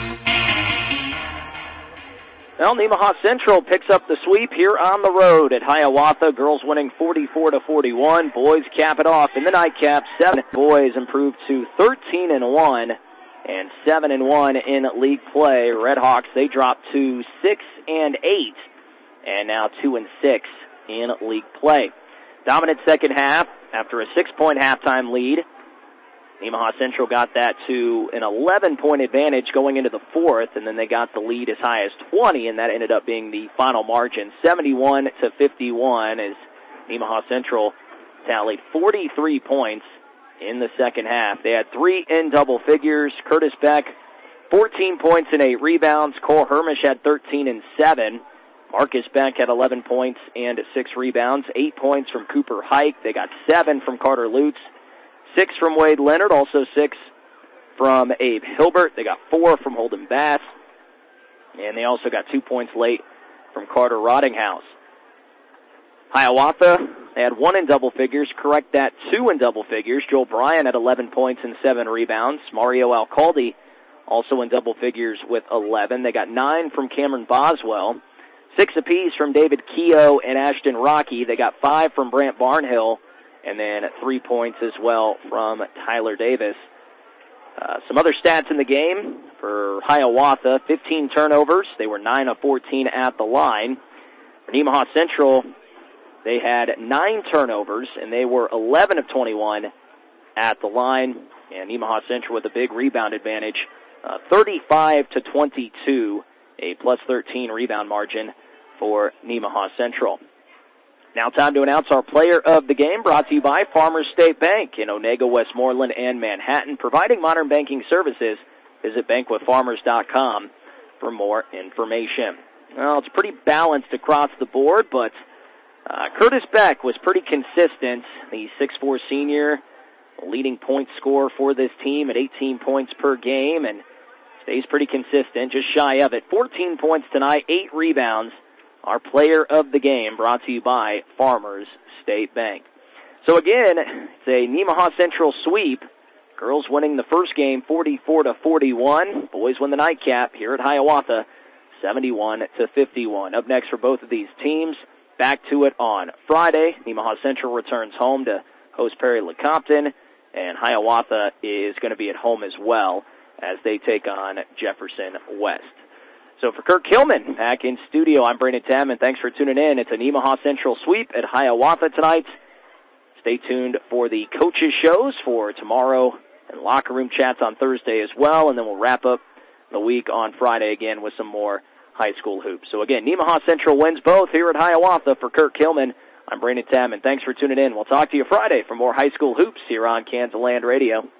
[SPEAKER 2] Well, Nemaha Central picks up the sweep here on the road at Hiawatha. Girls winning forty-four to forty-one. Boys cap it off in the nightcap. Seven boys improve to thirteen and one and seven and one in league play. Redhawks, they drop to six and eight and now two and six in league play. Dominant second half after a six-point halftime lead. Nemaha Central got that to an eleven-point advantage going into the fourth, and then they got the lead as high as twenty, and that ended up being the final margin, seventy-one to fifty-one, as Nemaha Central tallied forty-three points in the second half. They had three in double figures. Curtis Beck, fourteen points and eight rebounds. Cole Hermish had thirteen and seven. Marcus Beck had eleven points and six rebounds. Eight points from Cooper Hike. They got seven from Carter Lutz. Six from Wade Leonard, also six from Abe Hilbert. They got four from Holden Bass. And they also got two points late from Carter Rottinghouse. Hiawatha, they had one in double figures. Correct that, two in double figures. Joel Bryan had eleven points and seven rebounds. Mario Alcalde also in double figures with eleven. They got nine from Cameron Boswell. Six apiece from David Keogh and Ashton Rocky. They got five from Brant Barnhill. And then three points as well from Tyler Davis. Uh, some other stats in the game for Hiawatha, fifteen turnovers. They were nine of fourteen at the line. For Nemaha Central, they had nine turnovers, and they were eleven of twenty-one at the line. And Nemaha Central with a big rebound advantage, uh, thirty-five to twenty-two, a plus thirteen rebound margin for Nemaha Central. Now time to announce our player of the game, brought to you by Farmers State Bank in Onega, Westmoreland, and Manhattan, providing modern banking services. Visit bank with farmers dot com for more information. Well, it's pretty balanced across the board, but uh, Curtis Beck was pretty consistent. The six foot four senior, leading point scorer for this team at eighteen points per game, and stays pretty consistent, just shy of it. fourteen points tonight, eight rebounds. Our player of the game, brought to you by Farmers State Bank. So again, it's a Nemaha Central sweep. Girls winning the first game forty-four to forty-one. Boys win the nightcap here at Hiawatha seventy-one to fifty-one. Up next for both of these teams, back to it on Friday. Nemaha Central returns home to host Perry Lecompton, and Hiawatha is going to be at home as well as they take on Jefferson West. So for Kirk Hillman, back in studio, I'm Brandon Tam, and thanks for tuning in. It's a Nemaha Central sweep at Hiawatha tonight. Stay tuned for the coaches' shows for tomorrow and locker room chats on Thursday as well, and then we'll wrap up the week on Friday again with some more high school hoops. So again, Nemaha Central wins both here at Hiawatha. For Kirk Hillman, I'm Brandon Tam, and thanks for tuning in. We'll talk to you Friday for more high school hoops here on Kansas Land Radio.